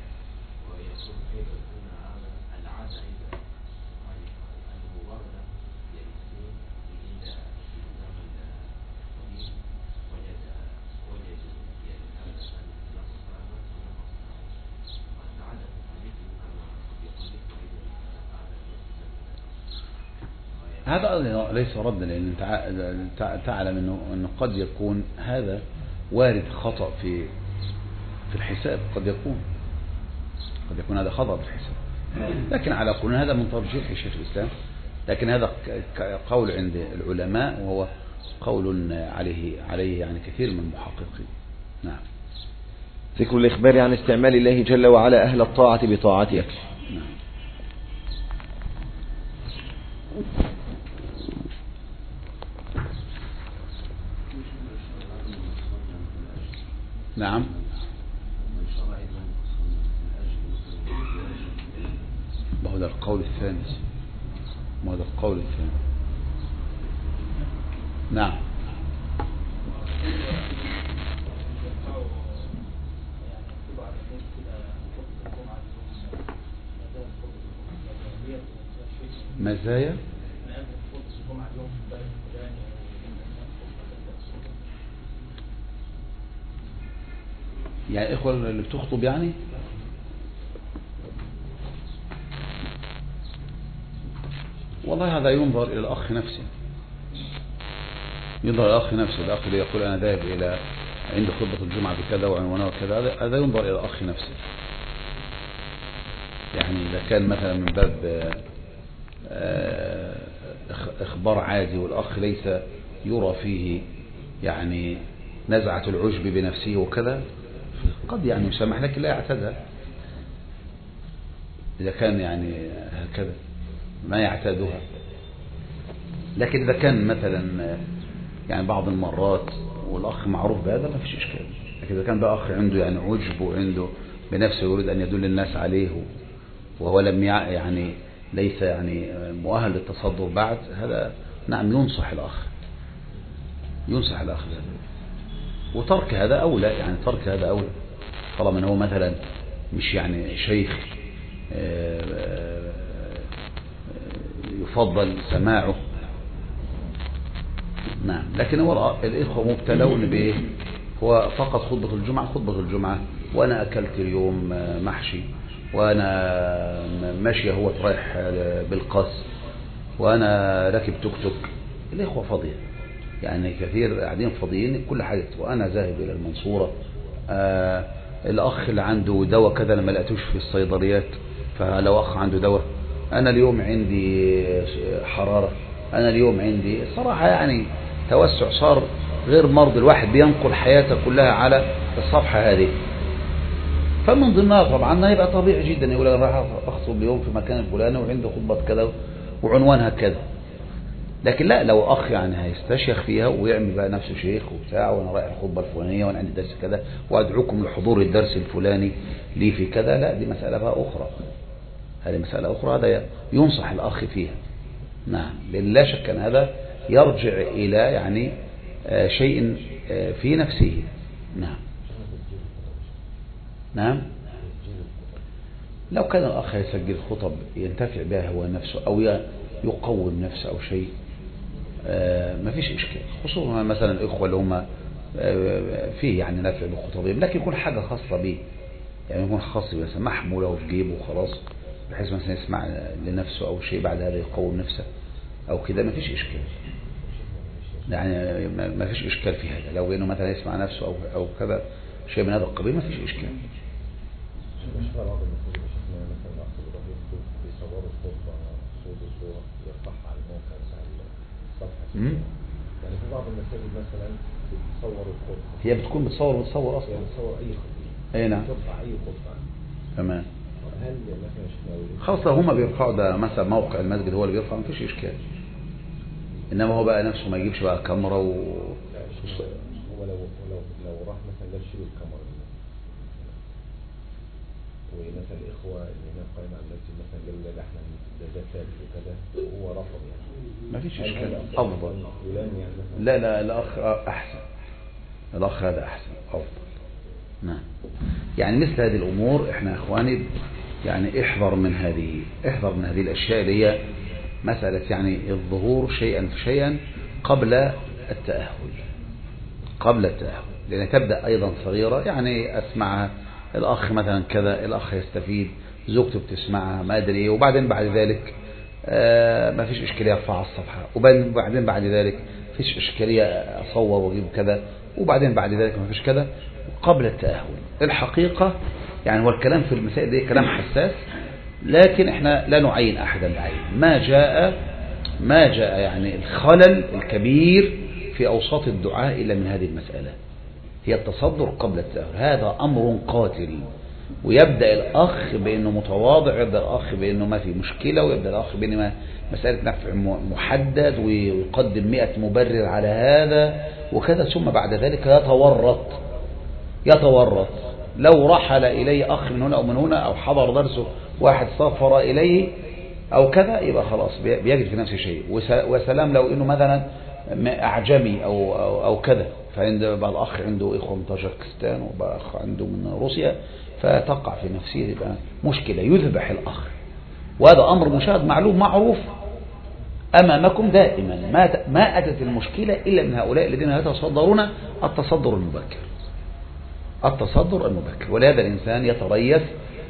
هذا ليس ردا، لأن تعلم أنه, أنه قد يكون هذا وارد خطأ في في الحساب، قد يكون قد يكون هذا خطأ في الحساب، لكن على قول هذا من ترجيح شيخ الإسلام، لكن هذا قول عند العلماء، وهو قول عليه عليه يعني كثير من المحققين. نعم. ذكر الإخبار عن استعمال الله جل وعلا أهل الطاعة بطاعته. نعم. نعم. ما هو ده القول الثاني، ما هو ده القول الثاني. نعم. مزايا يعني إخوة اللي بتخطب يعني والله هذا ينظر إلى الأخ نفسه، ينظر إلى الأخ نفسه. الأخ اللي يقول أنا ذاهب إلى عند خطبة الجمعة بكذا وعنوانه وكذا، هذا ينظر إلى الأخ نفسه. يعني إذا كان مثلا من باب إخبار عادي والأخ ليس يرى فيه يعني نزعة العجب بنفسه وكذا، قد يعني يسمح، لكن لا يعتدها إذا كان يعني هكذا ما يعتادها. لكن إذا كان مثلا يعني بعض المرات والأخ معروف بهذا ما فيش إشكال. لكن إذا كان بقى أخ عنده يعني عجب وعنده بنفسه يريد أن يدل الناس عليه وهو لم يعني ليس يعني مؤهل للتصدر بعد، هذا نعم ينصح الأخ، ينصح الأخ ذلك. وترك هذا أولى، يعني ترك هذا أولى طالما أنه مثلا مش يعني شيخ يفضل سماعه. نعم. لكن هو الإخوة مبتلون بإيه؟ هو فقط خطبة الجمعة خطبة الجمعة، وأنا أكلت اليوم محشي، وأنا ماشي هو رايح بالقص، وأنا راكب توك توك. الإخوة فاضية يعني كثير قاعدين فاضيين كل حاجة، وأنا ذاهب إلى المنصورة. آه الأخ اللي عنده دواء كذا لما لقيتوش في الصيدليات، فلو أخ عنده دواء، أنا اليوم عندي حرارة، أنا اليوم عندي صراحة يعني توسع صار غير مرضي. الواحد بينقل حياته كلها على الصفحة هذه، فمن ضمنها طبعا هيبقى طبيعي جدا يقول أنا راح أخطب اليوم في مكان الفلاني وعنده خطبة كذا وعنوانها كذا. لكن لا، لو أخ يعني هيستشيخ فيها ويعمل بقى نفسه شيخ وبتاع، وأنا رايح الخطبة الفلانية وأنا عندي درس كذا وأدعوكم لحضور الدرس الفلاني لي في كذا، لا دي مسألة بقى أخرى، هذه مسألة أخرى، هذا ينصح الأخ فيها. نعم. لأن لا شك أن هذا يرجع إلى يعني شيء في نفسه. نعم. نعم. لو كان الأخ يسجل خطب ينتفع بها هو نفسه أو يقوم نفسه أو شيء ما فيش إشكال، خصوصا مثلا الإخوة اللي هم فيه يعني نفع بخطبهم، لكن يكون حاجة خاصة به، يعني يكون خاص بس محمولة في جيبه وخلاص، بحيث مثلا يسمع لنفسه أو شيء بعد هذا يقوم نفسه أو كده، ما فيش إشكال. يعني ما فيش إشكال في هذا، لو إنه مثلا يسمع نفسه أو أو كذا شيء من هذا القبيل ما فيش إشكال. يعني في بعض المساجد مثلا بتصور الخطبة، هي بتكون بتصور بتصور اصلا، هي بتصور اي خطبة، اي نعم، ترفع اي خطبة. تمام. هل مثلا خلاص لو هما بيرفعوا ده مثلا موقع المسجد هو اللي بيرفع ما فيش اشكال، انما هو بقى نفسه ما يجيبش بقى كاميرا و هو لو لو لو راح مثلا ده يشيل الكاميرا، ومثلا الاخوه اللي هنا قايمين على المسجد مثلا قالوا لا احنا ده ده ثابت وكذا وهو رفض، يعني ما فيش اشكال، افضل. يعني لا لا الاخ احسن، الاخ هذا احسن افضل. نعم. يعني مثل هذه الامور احنا اخواني يعني احذر من هذه، احذر من هذه الاشياء اللي هي مسألة يعني الظهور شيئا فشيئا قبل التأهل، قبل التأهل، لأن تبدأ أيضا صغيرة، يعني أسمعها الأخ مثلا كذا، الأخ يستفيد، زوجته بتسمعها، ما أدري إيه، وبعدين بعد ذلك آه ما فيش إشكالية أرفع على الصفحة، وبعدين بعد ذلك فيش إشكالية أصور وأجيب كذا، وبعدين بعد ذلك ما فيش كذا، قبل التأهل. الحقيقة يعني هو الكلام في المسائل دي كلام حساس، لكن احنا لا نعين أحدا بعين، ما جاء ما جاء يعني الخلل الكبير في أوساط الدعاء إلا من هذه المسألة، هي التصدر قبل التأهل، هذا أمر قاتل. ويبدأ الأخ بأنه متواضع، يبدأ الأخ بأنه ما في مشكلة، ويبدأ الأخ بأنه مسألة نفع محدد، ويقدم مئة مبرر على هذا وكذا، ثم بعد ذلك يتورط يتورط لو رحل إليه أخ من هنا أو من هنا، أو حضر درسه واحد سافر إليه أو كذا، يبقى خلاص بيجد في نفسه شيء. وسلام لو إنه مثلا أعجمي أو, أو, أو كذا، فعند بعض الأخ عنده إخوة من طاجكستان وبقى أخ عنده من روسيا، فتقع في نفسه يبقى مشكلة، يذبح الأخ. وهذا أمر مشاهد معلوم معروف أمامكم دائما، ما ما أتت المشكلة إلا من هؤلاء الذين يتصدرون التصدر المبكر، التصدر المبكر. ولهذا الإنسان يتريث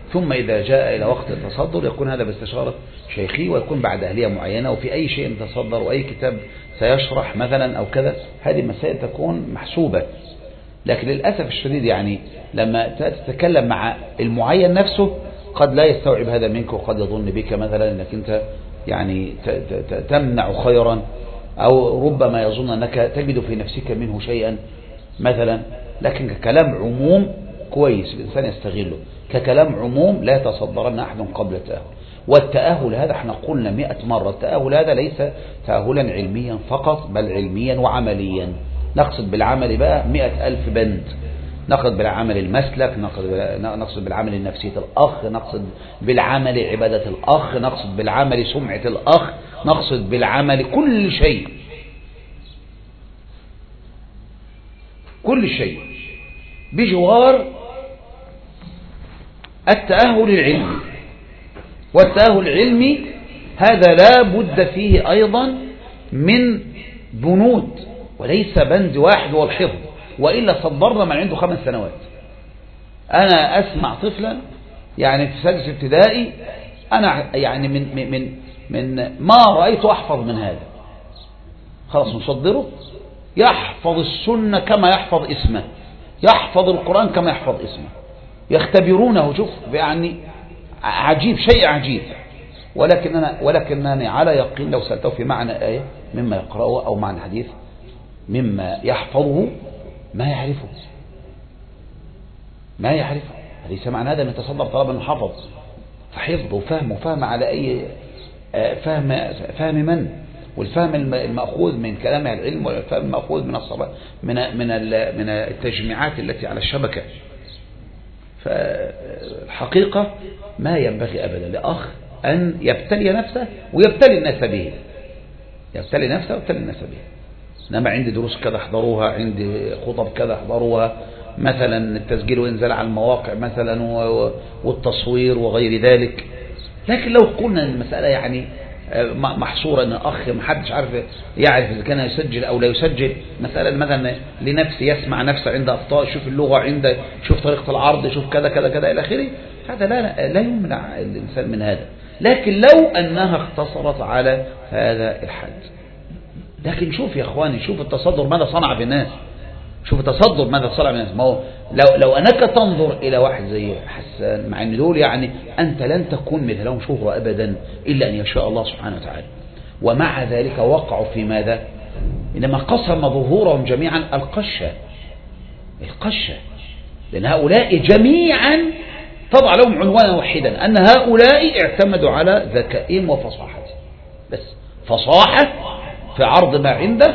ثم إذا جاء إلى وقت التصدر يكون هذا باستشارة شيخي، ويكون بعد أهلية معينة، وفي أي شيء يتصدر وأي كتاب سيشرح مثلا أو كذا، هذه مسائل تكون محسوبة. لكن للأسف الشديد يعني لما تتكلم مع المعين نفسه قد لا يستوعب هذا منك، وقد يظن بك مثلا أنك أنت يعني تمنع خيرا، أو ربما يظن أنك تجد في نفسك منه شيئا مثلا. لكن ككلام عموم كويس الإنسان يستغله، ككلام عموم لا يتصدرن أحد قبل التأهل. والتأهل هذا احنا قلنا مئة مرة، التأهل هذا ليس تأهلا علميا فقط، بل علميا وعمليا. نقصد بالعمل بقى مئة ألف بند، نقصد بالعمل المسلك، نقصد بالعمل نفسية الأخ، نقصد بالعمل عبادة الأخ، نقصد بالعمل سمعة الأخ، نقصد بالعمل كل شيء، كل شيء بجوار التأهل العلمي. والتأهل العلمي هذا لا بد فيه أيضا من بنود، وليس بند واحد هو الحفظ، وإلا صدرنا من عنده خمس سنوات. أنا أسمع طفلا يعني في سادس ابتدائي، أنا يعني من من من ما رأيت أحفظ من هذا، خلاص نصدره يحفظ السنة كما يحفظ اسمه، يحفظ القرآن كما يحفظ اسمه، يختبرونه. شوف يعني عجيب، شيء عجيب. ولكن أنا ولكنني على يقين لو سألته في معنى آية مما يقرأه أو معنى حديث مما يحفظه ما يعرفه، ما يعرفه. ليس معنى هذا أن يتصدر طلبا حفظ، فحفظ وفهم وفهم على أي فهم، فهم من؟ والفهم المأخوذ من كلام العلم، والفهم المأخوذ من الصلاة، من من من التجميعات التي على الشبكة. فالحقيقة ما ينبغي أبدا لأخ أن يبتلي نفسه ويبتلي الناس به، يبتلي نفسه ويبتلي الناس به. إنما عندي دروس كذا احضروها، عندي خطب كذا احضروها، مثلا التسجيل وينزل على المواقع مثلا والتصوير وغير ذلك. لكن لو قلنا أن المسألة يعني محصورة أن أخ محدش عارف يعرف إذا كان يسجل أو لا يسجل، مسألة مثلا لنفسه يسمع نفسه عند أخطاء، شوف اللغة عنده، شوف طريقة العرض، شوف كذا كذا كذا إلى آخره، هذا لا لا يمنع الإنسان من هذا. لكن لو أنها اختصرت على هذا الحد. لكن شوف يا أخواني، شوف التصدر ماذا صنع بالناس، شوف التصدر ماذا صنع بالناس. ما هو لو لو أنك تنظر إلى واحد زي حسان، مع أن دول يعني أنت لن تكون مثلهم شهرة أبدا إلا أن يشاء الله سبحانه وتعالى، ومع ذلك وقعوا في ماذا؟ إنما قسم ظهورهم جميعا القشة، القشة، لأن هؤلاء جميعا تضع لهم عنوانا واحدا، أن هؤلاء اعتمدوا على ذكائهم وفصاحتهم، بس فصاحة في عرض ما عنده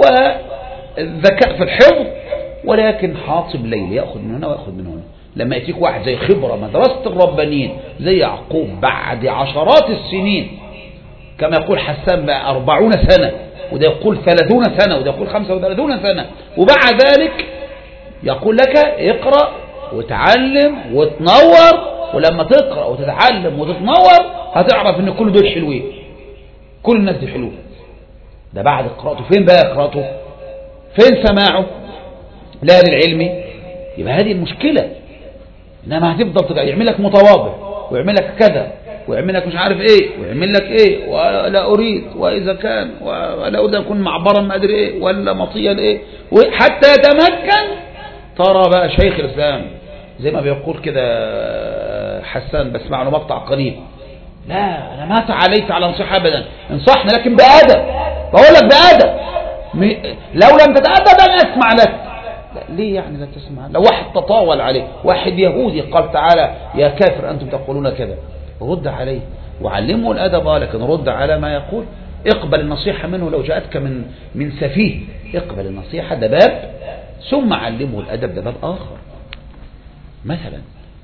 وذكاء في الحفظ، ولكن حاطب ليل يأخذ من هنا ويأخذ من هنا. لما يأتيك واحد زي خبرة مدرسة الربانيين زي يعقوب بعد عشرات السنين، كما يقول حسان أربعون سنة، وده يقول ثلاثون سنة، وده يقول خمسة وثلاثون سنة، وبعد ذلك يقول لك اقرأ وتعلم وتنور، ولما تقرأ وتتعلم وتتنور هتعرف ان كل دول حلوين، كل الناس دي حلوة. ده بعد قراءته. فين بقى قراءته؟ فين سماعه لا للعلم؟ يبقى هذه المشكلة. انما هتفضل يعمل لك متواضع ويعمل لك كذا ويعمل لك مش عارف ايه ويعمل لك ايه، ولا اريد، واذا كان ولا اريد اكون معبرا ما ادري ايه، ولا مطيا ايه، حتى يتمكن. ترى بقى شيخ الاسلام زي ما بيقول كده حسان، بسمع له مقطع قريب، لا انا ما تعاليت على نصيحة ابدا، انصحنا لكن بأدب، بقول لك بأدب، لو لم تتأدب انا اسمع لك. لا ليه يعني لا تسمع؟ لو واحد تطاول عليه، واحد يهودي قال تعالى يا كافر انتم تقولون كذا، رد عليه وعلمه الادب، لكن رد على ما يقول. اقبل النصيحة منه لو جاءتك من من سفيه، اقبل النصيحة، ده باب، ثم علمه الادب، ده باب اخر مثلا.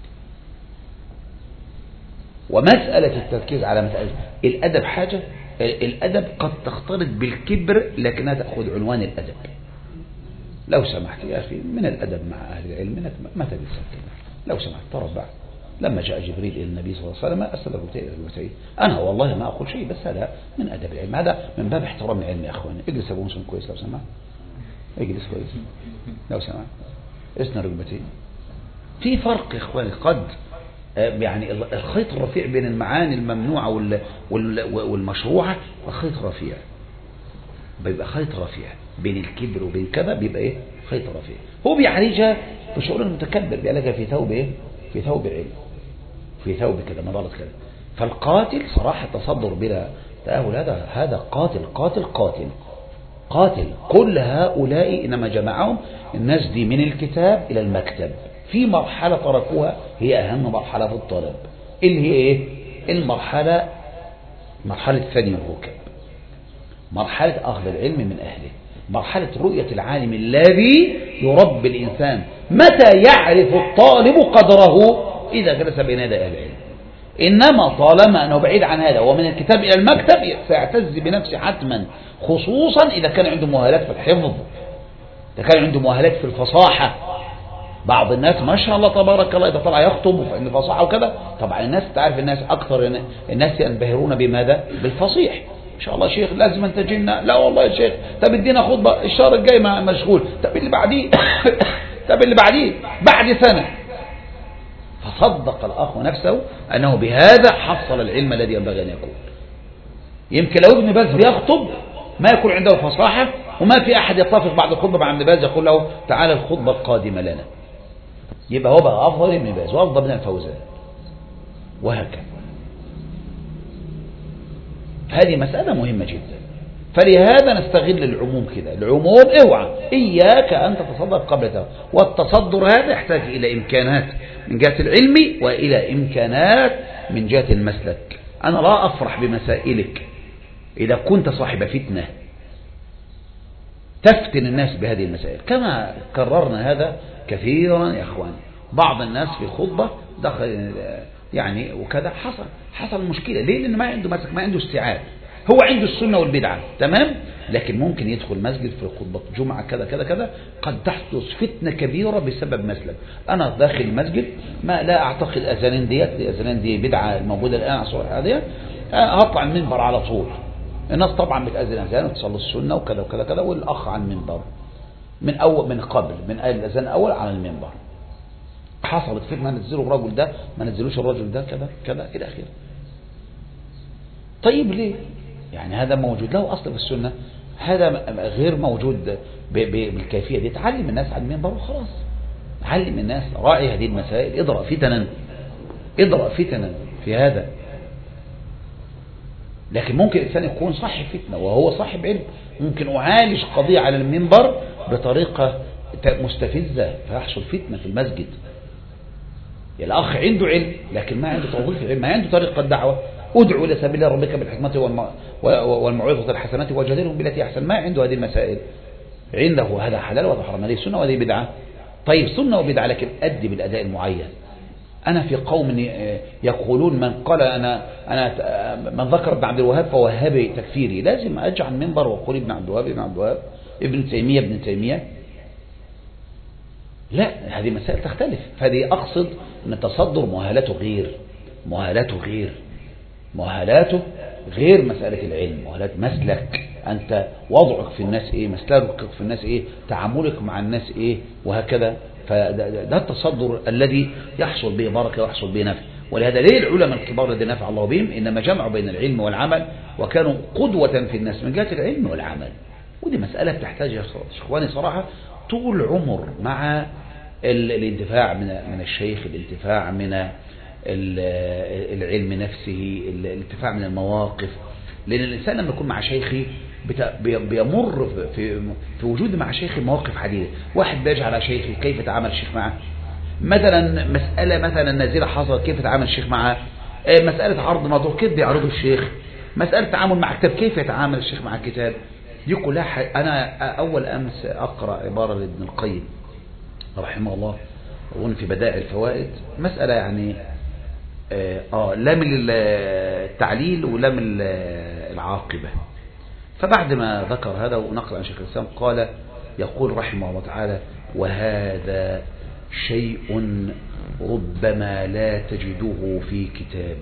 ومسألة التركيز على مسألة الأدب حاجة، الأدب قد تختلط بالكبر لكنها تأخذ عنوان الأدب. لو سمحت يا أخي من الأدب مع أهل العلم انك ما تجلس كده، لو سمحت تربع. لما جاء جبريل إلى النبي صلى الله عليه وسلم أسد ركبتيه، أنا والله ما أقول شيء، بس هذا من أدب العلم، هذا من باب احترام العلم يا أخواني. اجلس أبو مسلم كويس لو سمحت، اجلس كويس لو سمحت، اسند ركبتيه. في فرق يا إخواني، قد يعني الخيط الرفيع بين المعاني الممنوعة والمشروعة وخيط رفيع، بيبقى خيط رفيع بين الكبر وبين كذا، بيبقى ايه خيط رفيع. هو بيعالجها بشعور المتكبر، بيعالجها في ثوب ايه في ثوب علم، في ثوب كذا مضالة كذا. فالقاتل صراحة تصدر بلا تأهل، هذا هذا قاتل قاتل قاتل قاتل. كل هؤلاء إنما جمعهم الناس دي من الكتاب إلى المكتب في مرحلة تركوها هي أهم مرحلة في الطلب، اللي هي إيه؟ المرحلة مرحلة ثاني الركب، مرحلة أخذ العلم من أهله، مرحلة رؤية العالم الذي يربي الإنسان. متى يعرف الطالب قدره؟ إذا جلس بين يدي أهل العلم. إنما طالما أنه بعيد عن هذا ومن الكتاب إلى المكتب سيعتز بنفسه حتما، خصوصا إذا كان عنده مؤهلات في الحفظ، إذا كان عنده مؤهلات في الفصاحة. بعض الناس ما شاء الله تبارك الله إذا طلع يخطب وفي فصاحة وكذا، طبعا الناس تعرف الناس أكثر الناس ينبهرون بماذا؟ بالفصيح. إن شاء الله شيخ لازم أنت جينا، لا والله يا شيخ، طب ادينا خطبة الشهر الجاي مشغول، طب اللي بعديه طب اللي بعديه بعد سنة. فصدق الأخ نفسه أنه بهذا حصل العلم الذي ينبغي أن يكون. يمكن لو ابن باز بيخطب ما يكون عنده فصاحة، وما في أحد يتفق بعد الخطبة مع ابن باز يقول له تعالى الخطبة القادمة لنا، يبقى هو بقى أفضل ابن باز وأفضل من الفوزان، وهكذا. هذه مسألة مهمة جدا. فلهذا نستغل العموم كده، العموم اوعى إياك أن تتصدر قبل ذلك، والتصدر هذا يحتاج إلى إمكانات من جهة العلم وإلى إمكانات من جهة المسلك. أنا لا أفرح بمسائلك إذا كنت صاحب فتنة تفتن الناس بهذه المسائل، كما كررنا هذا كثيرا يا أخوان. بعض الناس في خطبة دخل يعني وكذا حصل حصل مشكلة. ليه؟ لأنه ما عنده مسك، ما عنده استيعاب. هو عنده السنة والبدعة تمام، لكن ممكن يدخل مسجد في خطبة جمعة كذا كذا كذا، قد تحدث فتنة كبيرة بسبب مسلك. أنا داخل المسجد ما لا أعتقد أذانين ديت، الأذانين دي بدعة موجودة الآن على الصورة هذه، هطلع المنبر على طول. الناس طبعا بتأذن أذان وتصلي السنة وكذا وكذا كذا، والأخ على المنبر من أول من قبل من الأذان الأول على المنبر. حصلت فتنة، نزلوا الرجل ده ما نزلوش الرجل ده كذا كذا إلى آخره. طيب ليه؟ يعني هذا موجود له أصل في السنة، هذا غير موجود بالكيفية دي. تعلم الناس على المنبر وخلاص، علم الناس، راعي هذه المسائل، اضرأ فتنا اضرأ فتنا في هذا. لكن ممكن الإنسان يكون صاحب فتنة وهو صاحب علم، ممكن أعالج قضية على المنبر بطريقة مستفزة فيحصل فتنة في المسجد. الأخ عنده علم لكن ما عنده توظيف العلم، ما عنده طريقة دعوة. ادعو إلى سبيل ربك بالحكمة والموعظة الحسنة وجادلهم بالتي أحسن. ما عنده هذه المسائل، عنده هذا حلال وهذا حرام، هذه سنة وهذه بدعة. طيب سنة وبدعة لكن أدي بالأداء المعين. أنا في قوم يقولون من قال أنا أنا من ذكر ابن عبد الوهاب فوهابي تكفيري، لازم أجعل منبر وأقول ابن عبد الوهاب ابن عبد الوهاب ابن تيمية ابن تيمية. لا، هذه مسائل تختلف. فهذه أقصد أن تصدر مؤهلاته غير مؤهلاته غير مؤهلاته غير مسألة العلم، مؤهلات مسلك. أنت وضعك في الناس إيه، مسلكك في الناس إيه، تعاملك مع الناس إيه، وهكذا. فده التصدر الذي يحصل به بركة ويحصل به نفع. ولهذا ليه العلماء الكبار الذين نفع الله بهم إنما جمعوا بين العلم والعمل، وكانوا قدوة في الناس من جهة العلم والعمل. ودي مسألة تحتاج يا إخواني صراحة طول عمر مع الانتفاع من من الشيخ، الانتفاع من العلم نفسه، الانتفاع من المواقف. لأن الإنسان لما يكون مع شيخه بيمر في في وجود مع شيخ مواقف عديدة. واحد بيجي على شيخه كيف تعامل الشيخ معه، مثلا مسألة مثلا نازلة حصلت كيف تعامل الشيخ معه، مسألة عرض موضوع كيف بيعرضه الشيخ، مسألة تعامل مع كتاب كيف يتعامل الشيخ مع الكتاب. دي كلها. أنا أول أمس أقرأ عبارة لابن القيم رحمه الله وأنا في بدائع الفوائد، مسألة يعني آه لا من التعليل ولا من العاقبة. فبعد ما ذكر هذا ونقل عن شيخ الإسلام قال يقول رحمه الله تعالى: وهذا شيء ربما لا تجده في كتاب،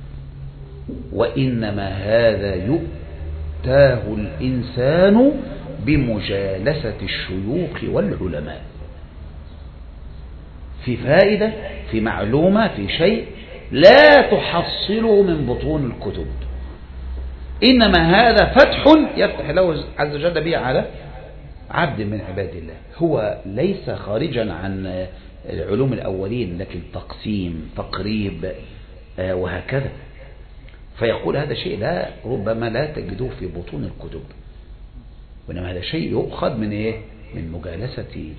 وإنما هذا يؤتاه الإنسان بمجالسة الشيوخ والعلماء. في فائدة، في معلومة، في شيء لا تحصله من بطون الكتب، إنما هذا فتح يفتح له عز وجل به على عبد من عباد الله، هو ليس خارجا عن العلوم الأولين، لكن تقسيم تقريب وهكذا. فيقول هذا شيء لا ربما لا تجدوه في بطون الكتب، وإنما هذا شيء يؤخذ من إيه؟ من مجالسة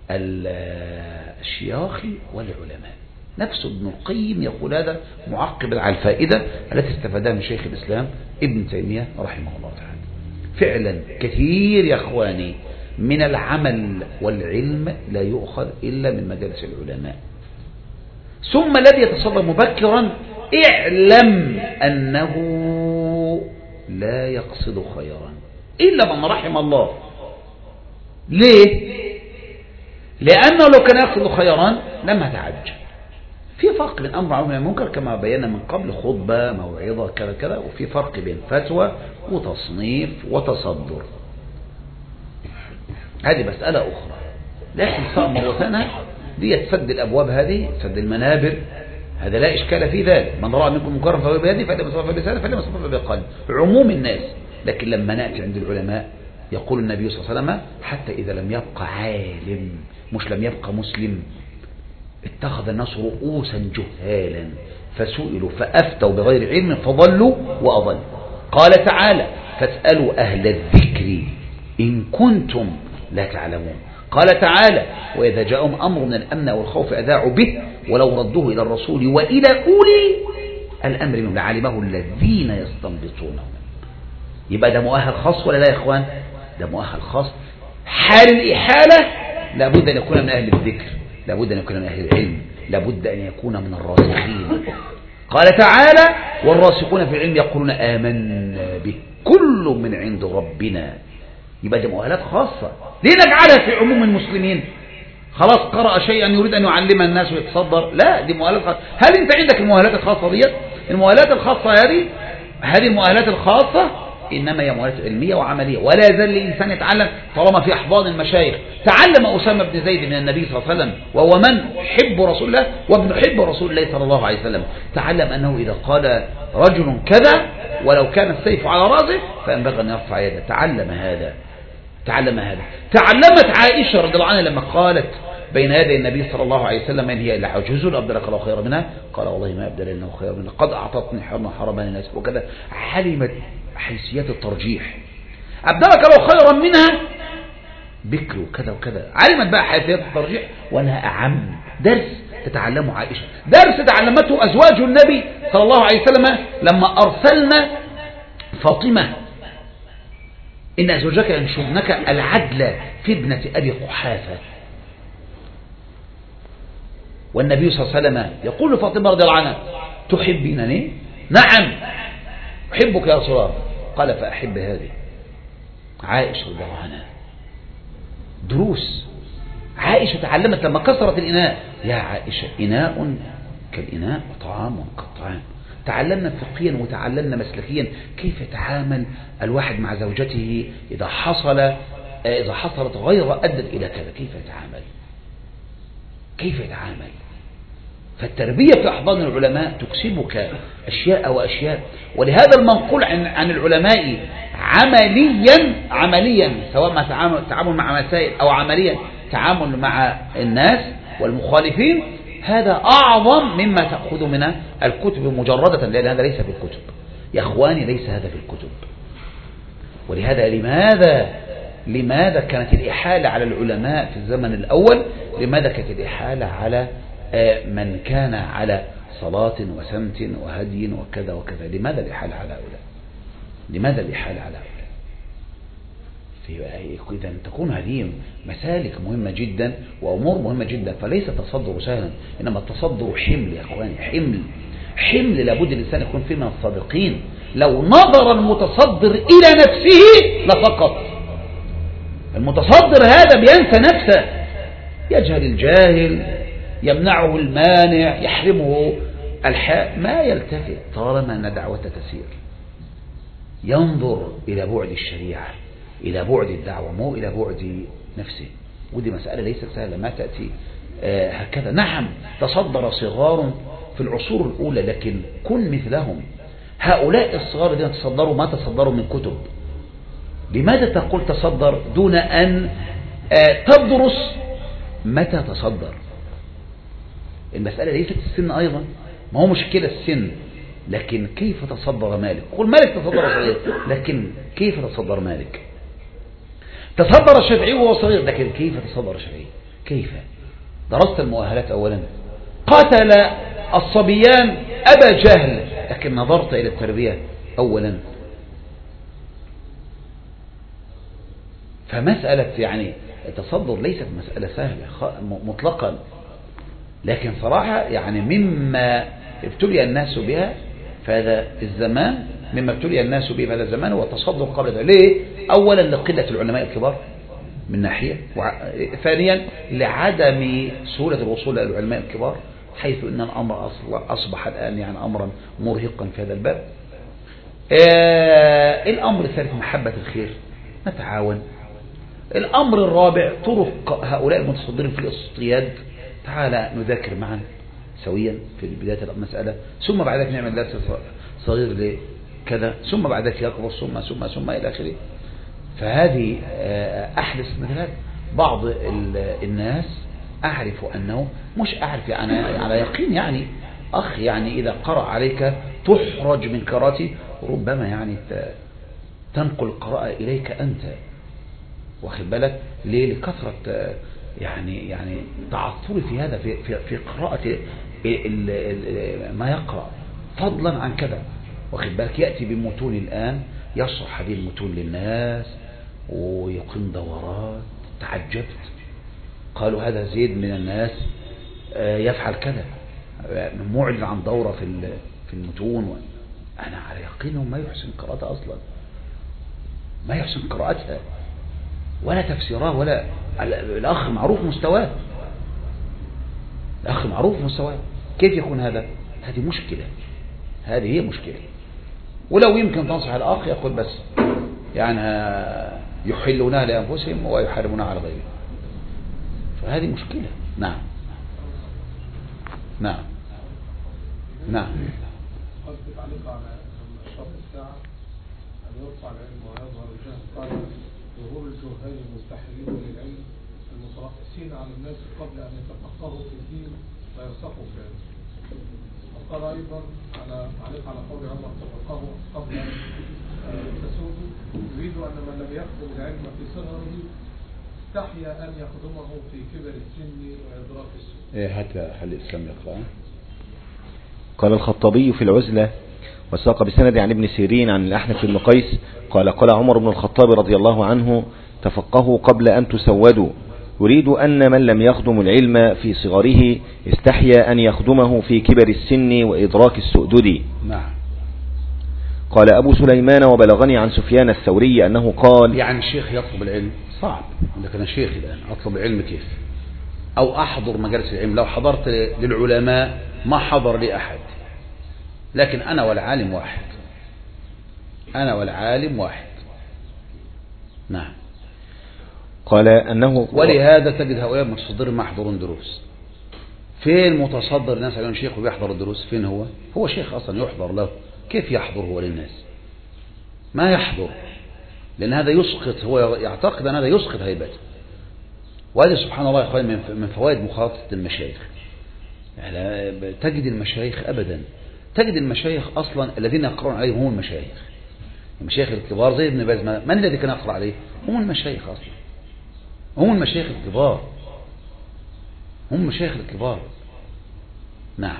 الشياخ والعلماء. نفس ابن القيم يقول هذا معقبا على الفائدة التي استفادها من شيخ الإسلام ابن تيمية رحمه الله تعالى. فعلا كثير يا أخواني من العمل والعلم لا يؤخذ إلا من مجالس العلماء. ثم الذي يتصدر مبكرا اعلم أنه لا يقصد خيرا إلا من رحم الله. ليه؟ لأنه لو كان يقصد خيرا لما تعجل. في فرق بين أمر معروف ونهي عن المنكر كما بينا من قبل، خطبة موعظة كذا كذا، وفي فرق بين فتوى وتصنيف وتصدر، هذه مسألة أخرى. لكن تأمر وثنى دي تسد الأبواب، هذه تسد المنابر، هذا لا إشكال في ذلك. من رأى منكم منكرا فهو بيده فإذا مصطفى بلسانه فإذا مصطفى بقلبه، عموم الناس. لكن لما نأتي عند العلماء يقول النبي صلى الله عليه وسلم حتى إذا لم يبقى عالم، مش لم يبقى مسلم، اتخذ الناس رؤوسا جهالا فسئلوا فأفتوا بغير علم فضلوا وأضلوا. قال تعالى فاسألوا أهل الذكر إن كنتم لا تعلمون. قال تعالى وإذا جاءهم أمر من الأمن والخوف أذاعوا به ولو ردوه إلى الرسول وإلى أولي الأمر منهم لعلمه الذين يستنبطونه. يبقى ده مؤهل خاص ولا لا يا إخوان؟ ده مؤهل خاص. حال الإحالة لابد أن يكون من أهل الذكر، لابد أن يكون من أهل العلم، لابد أن يكون من الراسخين. قال تعالى والراسخون في العلم يقولون آمنا به كل من عند ربنا. يبقى دي مؤهلات خاصة. ليه نجعلها في عموم المسلمين؟ خلاص قرأ شيئا يريد أن يعلم الناس ويتصدر، لا دي مؤهلات خاصة. هل أنت عندك المؤهلات الخاصة دي؟ المؤهلات الخاصة هذه هذه المؤهلات الخاصة إنما هي مؤهلات علمية وعملية، ولا يزال الإنسان يتعلم طالما في أحضان المشايخ. تعلم أسامة بن زيد من النبي صلى الله عليه وسلم وهو من حب رسول الله وابن حب رسول الله صلى الله عليه وسلم. تعلم أنه إذا قال رجل كذا ولو كان السيف على رأسه فينبغي أن يرفع يده. تعلم هذا تعلم هذا تعلمت عائشة رضي الله عنها لما قالت بين يدي النبي صلى الله عليه وسلم من هي إلا عجوز أبدلك الله خيرا منها؟ قال والله ما أبدل إنه خير منها، قد أعطتني حرما حرمان الناس وكذا. علمت حيثيات الترجيح. أبدلك الله خيرا منها بكر وكذا وكذا. علمت بقى حيثيات الترجيح وأنها أعم درس تتعلمه عائشة، درس تعلمته أزواج النبي صلى الله عليه وسلم لما أرسلنا فاطمة إن أزواجك ينشرنك العدل في ابنة أبي قحافة. والنبي صلى الله عليه وسلم يقول لفاطمة رضي الله عنها تحبينني؟ نعم أحبك يا رسول الله. قال فأحب هذه. عائشة رضي الله عنها دروس. عائشة تعلمت لما كسرت الإناء يا عائشة إناء كالإناء وطعام كالطعام. تعلمنا فقهيا وتعلمنا مسلكيا كيف يتعامل الواحد مع زوجته إذا حصل إذا حصلت غير أدت إلى كذا، كيف يتعامل كيف يتعامل فالتربية في أحضان العلماء تكسبك أشياء وأشياء. ولهذا المنقول عن, عن العلماء عمليا عمليا سواء ما تعامل, تعامل مع مسائل أو عمليا تعامل مع الناس والمخالفين، هذا أعظم مما تأخذ من الكتب مجردة، لأن هذا ليس في الكتب يا أخواني، ليس هذا في الكتب. ولهذا لماذا لماذا كانت الإحالة على العلماء في الزمن الأول؟ لماذا كانت الإحالة على من كان على صلاة وسمت وهدي وكذا وكذا؟ لماذا الإحالة على هؤلاء؟ لماذا الإحالة على هؤلاء؟ إذا تكون هذه مسالك مهمة جدا وأمور مهمة جدا، فليس التصدر سهلا، إنما التصدر حمل يا أخواني، حمل حمل لابد الإنسان يكون فيه من الصادقين. لو نظر المتصدر إلى نفسه لسقط. المتصدر هذا بينسى نفسه، يجهل الجاهل، يمنعه المانع، يحرمه الحاء، ما يلتفت طالما أن دعوة تسير. ينظر إلى بعد الشريعة، إلى بعد الدعوة، مو إلى بعد نفسه. ودي مسألة ليست سهلة، ما تأتي آه هكذا. نعم تصدر صغار في العصور الأولى، لكن كن مثلهم. هؤلاء الصغار الذين تصدروا ما تصدروا من كتب. لماذا تقول تصدر دون أن تدرس متى تصدر؟ المسألة ليست السن أيضا، ما هو مشكلة السن، لكن كيف تصدر مالك؟ قل مالك تصدر صغير، لكن كيف تصدر مالك؟ تصدر الشافعي وهو صغير، لكن كيف تصدر الشافعي؟ كيف؟ درست المؤهلات أولا، قاتل الصبيان أبا جهل، لكن نظرت إلى التربية أولا. فمسألة يعني التصدر ليست مسألة سهلة مطلقا، لكن صراحة يعني مما ابتلي الناس بها في هذا الزمان، مما ابتلي الناس به في هذا الزمان هو التصدر قبل. ليه؟ أولا لقلة العلماء الكبار من ناحية، ثانيا لعدم سهولة الوصول إلى العلماء الكبار، حيث أن الأمر أصبح الآن يعني أمرا مرهقا في هذا الباب. آه الأمر الثالث محبة الخير، نتعاون. الأمر الرابع طرق هؤلاء المتصدرين في الاصطياد، تعالى نذاكر معا سويا في بداية المسألة، ثم بعد ذلك نعمل درس صغير لكذا، ثم بعد ذلك يكبر، ثم ثم ثم إلى آخره. فهذه أحدث مثلا بعض الناس أعرف أنه مش أعرف يعني على يقين، يعني أخ يعني إذا قرأ عليك تحرج من قراءته، ربما يعني تنقل القراءة إليك أنت، واخد بالك ليه؟ لكثرة يعني يعني تعثر في هذا في في, في قراءة ما يقرأ، فضلا عن كذا، واخد بالك يأتي بمتون الآن يشرح هذه المتون للناس ويقيم دورات. تعجبت، قالوا هذا زيد من الناس يفعل كذا، معلن عن دورة في في المتون، أنا على يقينه ما يحسن قراءتها أصلا، ما يحسن قراءتها ولا تفسيرها، ولا الأخ معروف مستواه، الأخ معروف مستواه، كيف يكون هذا؟ هذه مشكلة، هذه هي مشكلة. ولو يمكن تنصح الأخ يقول بس يعني يحلونها لأنفسهم ويحرمونها على غيرهم، فهذه مشكلة. نعم نعم نعم. قلت تعليق على شرط الساعة أن يرفع العلم ويظهر الجهل، قال ظهور الجهال المستحيلين للعلم المترأسين على الناس قبل أن يتفقهوا في الدين ويرسخوا في العلم. وقال أيضا على تعليق على قول عمر تفقهوا قبل أن تسودوا، يريد أن من لم يخدم العلم في صغره استحيا أن يخدمه في كبر السن وإدراك السن. إيه حتى هل الإسلام يقرأ؟ قال الخطابي في العزلة وساق بسند عن ابن سيرين عن الأحنف بن قيس قال قال عمر بن الخطاب رضي الله عنه تفقهوا قبل أن تسودوا، يريد أن من لم يخدم العلم في صغره استحيا أن يخدمه في كبر السن وإدراك السؤدد. نعم. قال أبو سليمان وبلغني عن سفيان الثوري أنه قال يعني الشيخ يطلب العلم صعب، عندك أنا شيخ الآن أطلب العلم كيف؟ أو أحضر مجالس العلم، لو حضرت للعلماء ما حضر لي أحد، لكن أنا والعالم واحد، أنا والعالم واحد. نعم. قال أنه ولهذا تجد هؤلاء المتصدرين ما يحضرون دروس. فين متصدر الناس عليهم شيخ وبيحضر الدروس؟ فين هو؟ هو شيخ أصلا يحضر له، كيف يحضر هو للناس؟ ما يحضر، لأن هذا يسقط، هو يعتقد أن هذا يسقط هيبته. وهذا سبحان الله يا أخوان من فوائد مخالطة المشايخ. يعني تجد المشايخ أبدا، تجد المشايخ أصلا الذين يقرون عليهم هم المشايخ، المشايخ الكبار زي ابن باز، من الذي كان يقرأ عليه؟ هم المشايخ أصلا، هم المشايخ الكبار، هم المشايخ الكبار. نعم.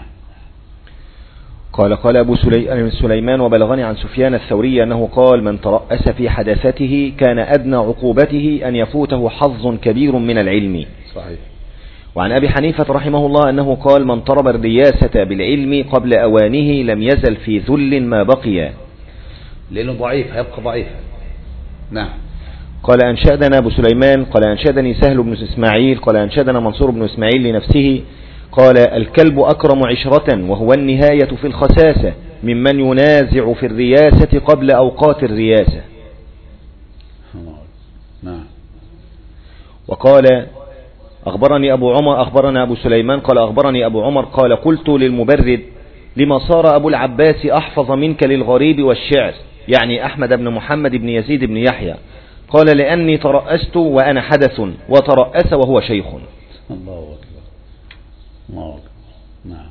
قال قال أبو سليمان وبلغني عن سفيان الثوري أنه قال من ترأس في حدثته كان أدنى عقوبته أن يفوته حظ كبير من العلم. صحيح. وعن أبي حنيفة رحمه الله أنه قال من طلب الرياسة بالعلم قبل أوانه لم يزل في ذل ما بقي، لأنه ضعيف، هيبقى ضعيفا. نعم. قال أنشأدنا أبو سليمان قال أنشأدني سهل بن إسماعيل قال أنشأدنا منصور بن إسماعيل لنفسه قال الكلب أكرم عشرة وهو النهاية في الخساسة ممن ينازع في الرياسة قبل أوقات الرياسة. نعم. وقال أخبرني أبو عمر أخبرنا أبو سليمان قال أخبرني أبو عمر قال قلت للمبرد لما صار أبو العباس أحفظ منك للغريب والشعر، يعني أحمد بن محمد بن يزيد بن يحيى. قال لأني ترأست وأنا حدث وترأس وهو شيخ. الله أكبر الله أكبر. نعم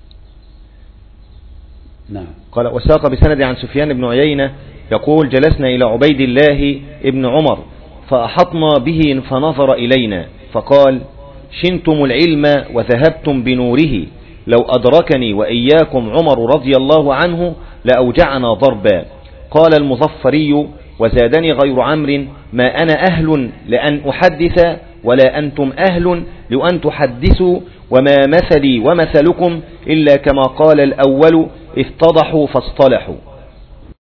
نعم. قال وساق بسند عن سفيان بن عيينة يقول جلسنا إلى عبيد الله ابن عمر فأحطنا به فنظر إلينا فقال شنتم العلم وذهبتم بنوره، لو أدركني وإياكم عمر رضي الله عنه لأوجعنا ضربا. قال المظفري وزادني غير عمرو ما أنا أهل لأن أحدث ولا أنتم أهل لأن تحدثوا، وما مثلي ومثلكم إلا كما قال الأول افتضحوا فاصطلحوا.